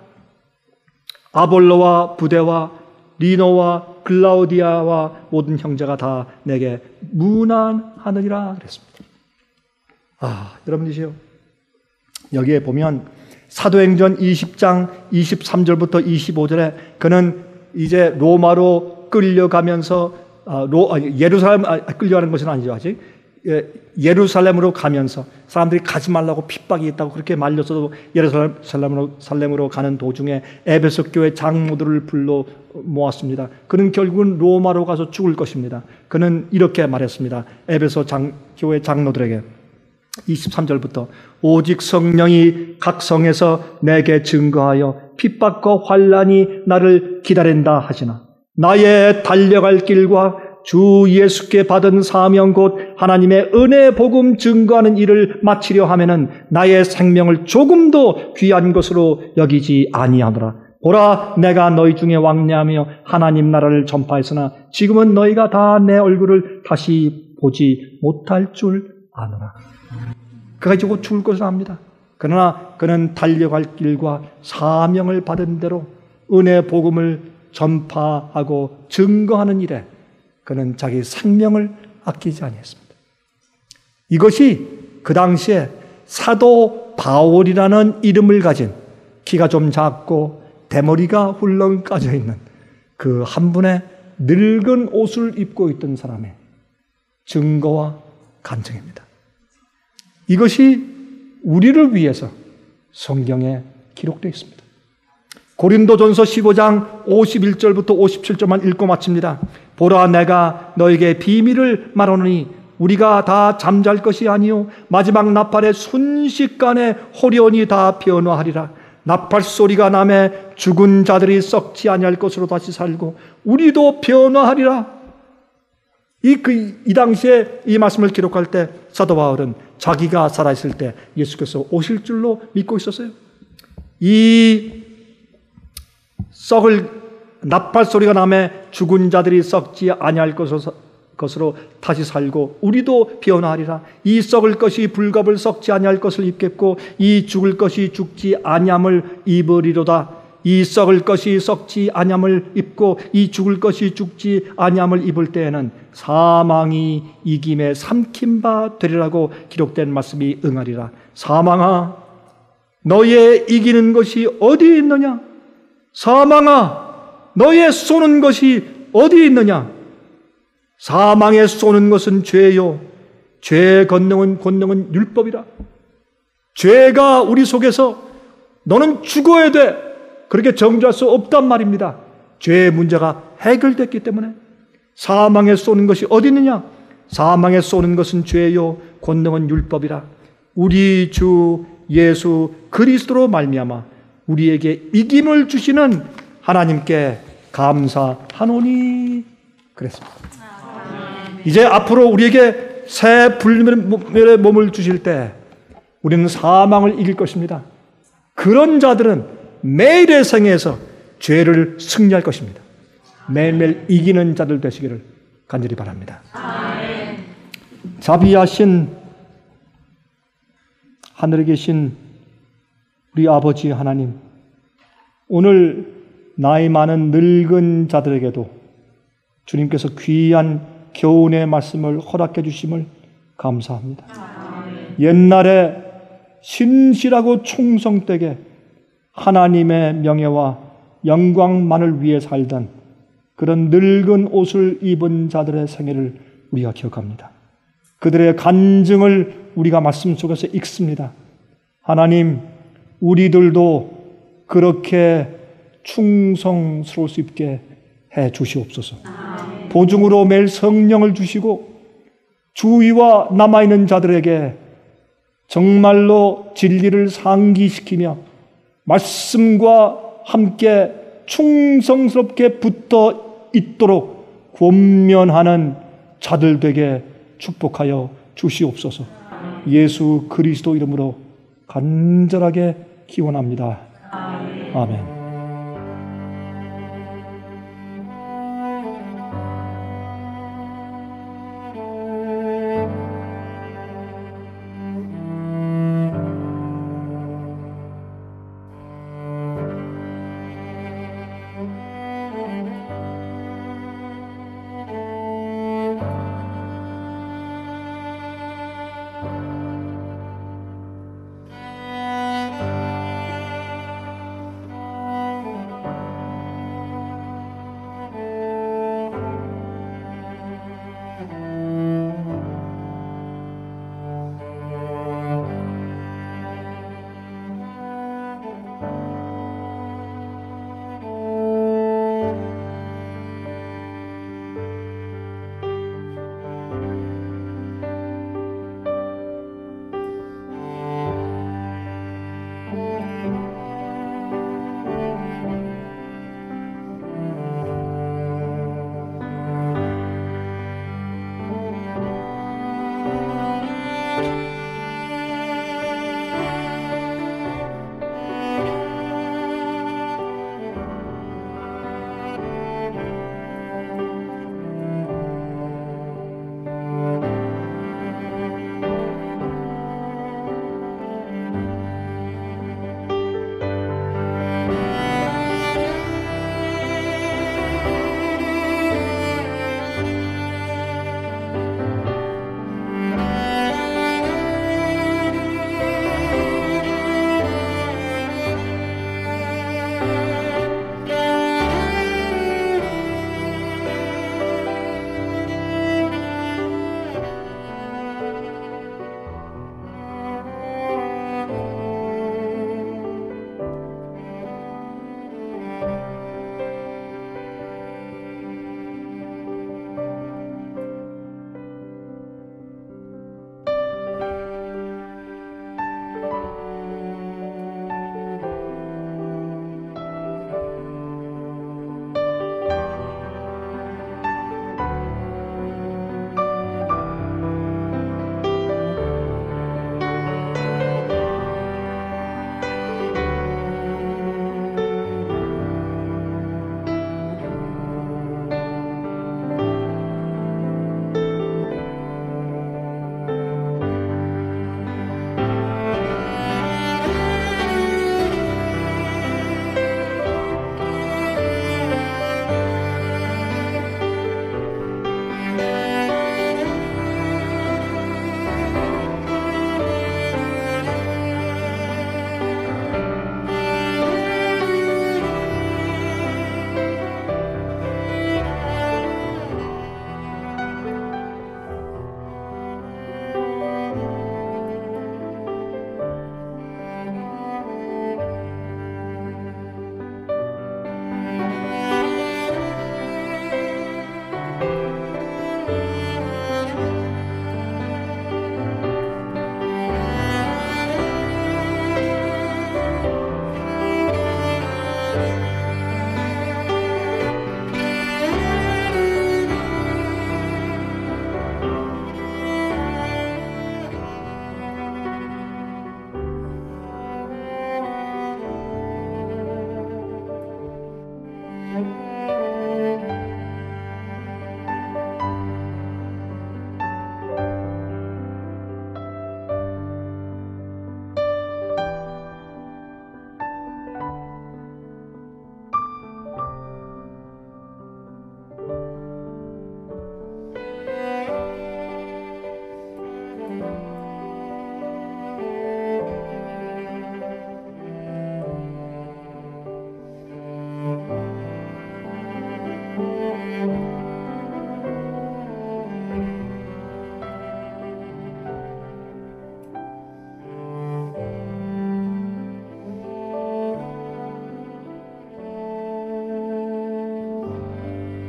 아볼로와 부데와 리노와 글라우디아와 모든 형제가 다 내게 문안하느니라 그랬습니다. 아, 여러분이시요, 여기에 보면 사도행전 이십 장 이십삼 절부터 이십오 절에 그는 이제 로마로 끌려가면서 아, 로, 아, 예루살렘 아, 끌려가는 것은 아니죠, 아직. 예, 예루살렘으로 가면서 사람들이 가지 말라고 핍박이 있다고 그렇게 말렸어도 예루살렘으로 살렘으로 가는 도중에 에베소 교회 장로들을 불러 모았습니다. 그는 결국은 로마로 가서 죽을 것입니다. 그는 이렇게 말했습니다. 에베소 장, 교회 장로들에게 이십삼 절부터 오직 성령이 각 성에서 내게 증거하여 핍박과 환난이 나를 기다린다 하시나 나의 달려갈 길과 주 예수께 받은 사명 곧 하나님의 은혜 복음 증거하는 일을 마치려 하면은 나의 생명을 조금도 귀한 것으로 여기지 아니하노라. 보라, 내가 너희 중에 왕래하며 하나님 나라를 전파했으나 지금은 너희가 다 내 얼굴을 다시 보지 못할 줄 아노라. 그가 이제 곧 죽을 것을 압니다. 그러나 그는 달려갈 길과 사명을 받은 대로 은혜 복음을 전파하고 증거하는 일에 그는 자기 생명을 아끼지 아니했습니다. 이것이 그 당시에 사도 바울이라는 이름을 가진 키가 좀 작고 대머리가 훌렁 까져 있는 그 한 분의 늙은 옷을 입고 있던 사람의 증거와 간증입니다. 이것이 우리를 위해서 성경에 기록되어 있습니다. 고린도전서 십오 장 오십일 절부터 오십칠 절만 읽고 마칩니다. 보라, 내가 너에게 비밀을 말하노니 우리가 다 잠잘 것이 아니요 마지막 나팔의 순식간에 호련히 다 변화하리라. 나팔 소리가 나매 죽은 자들이 썩지 아니할 것으로 다시 살고 우리도 변화하리라. 이, 그, 이 당시에 이 말씀을 기록할 때 사도 바울은 자기가 살아있을 때 예수께서 오실 줄로 믿고 있었어요. 이 썩을 나팔 소리가 나매 죽은 자들이 썩지 아니할 것으로 것으로 다시 살고 우리도 변화하리라. 이 썩을 것이 불갑을 썩지 아니할 것을 입겠고 이 죽을 것이 죽지 아니함을 입으리로다. 이 썩을 것이 썩지 아니함을 입고 이 죽을 것이 죽지 아니함을 입을 때에는 사망이 이김에 삼킨 바 되리라고 기록된 말씀이 응하리라. 사망아, 너의 이기는 것이 어디 있느냐? 사망아, 너의 쏘는 것이 어디 있느냐? 사망에 쏘는 것은 죄요, 죄의 권능은 권능은 율법이라. 죄가 우리 속에서 너는 죽어야 돼, 그렇게 정죄할 수 없단 말입니다. 죄의 문제가 해결됐기 때문에. 사망에 쏘는 것이 어디 있느냐? 사망에 쏘는 것은 죄요, 권능은 율법이라. 우리 주 예수 그리스도로 말미암아 우리에게 이김을 주시는 하나님께 감사하노니 그랬습니다. 이제 앞으로 우리에게 새 불멸의 몸을 주실 때 우리는 사망을 이길 것입니다. 그런 자들은 매일의 생애에서 죄를 승리할 것입니다. 매일매일 이기는 자들 되시기를 간절히 바랍니다. 아멘. 자비하신 하늘에 계신 우리 아버지 하나님, 오늘 나이 많은 늙은 자들에게도 주님께서 귀한 교훈의 말씀을 허락해 주심을 감사합니다. 아멘. 옛날에 신실하고 충성되게 하나님의 명예와 영광만을 위해 살던 그런 늙은 옷을 입은 자들의 생애를 우리가 기억합니다. 그들의 간증을 우리가 말씀 속에서 읽습니다. 하나님, 우리들도 그렇게 충성스러울 수 있게 해 주시옵소서. 아멘. 보증으로 매일 성령을 주시고 주위와 남아있는 자들에게 정말로 진리를 상기시키며 말씀과 함께 충성스럽게 붙어 있도록 권면하는 자들 되게 축복하여 주시옵소서. 예수 그리스도 이름으로 간절하게 기원합니다. 아멘. 아멘.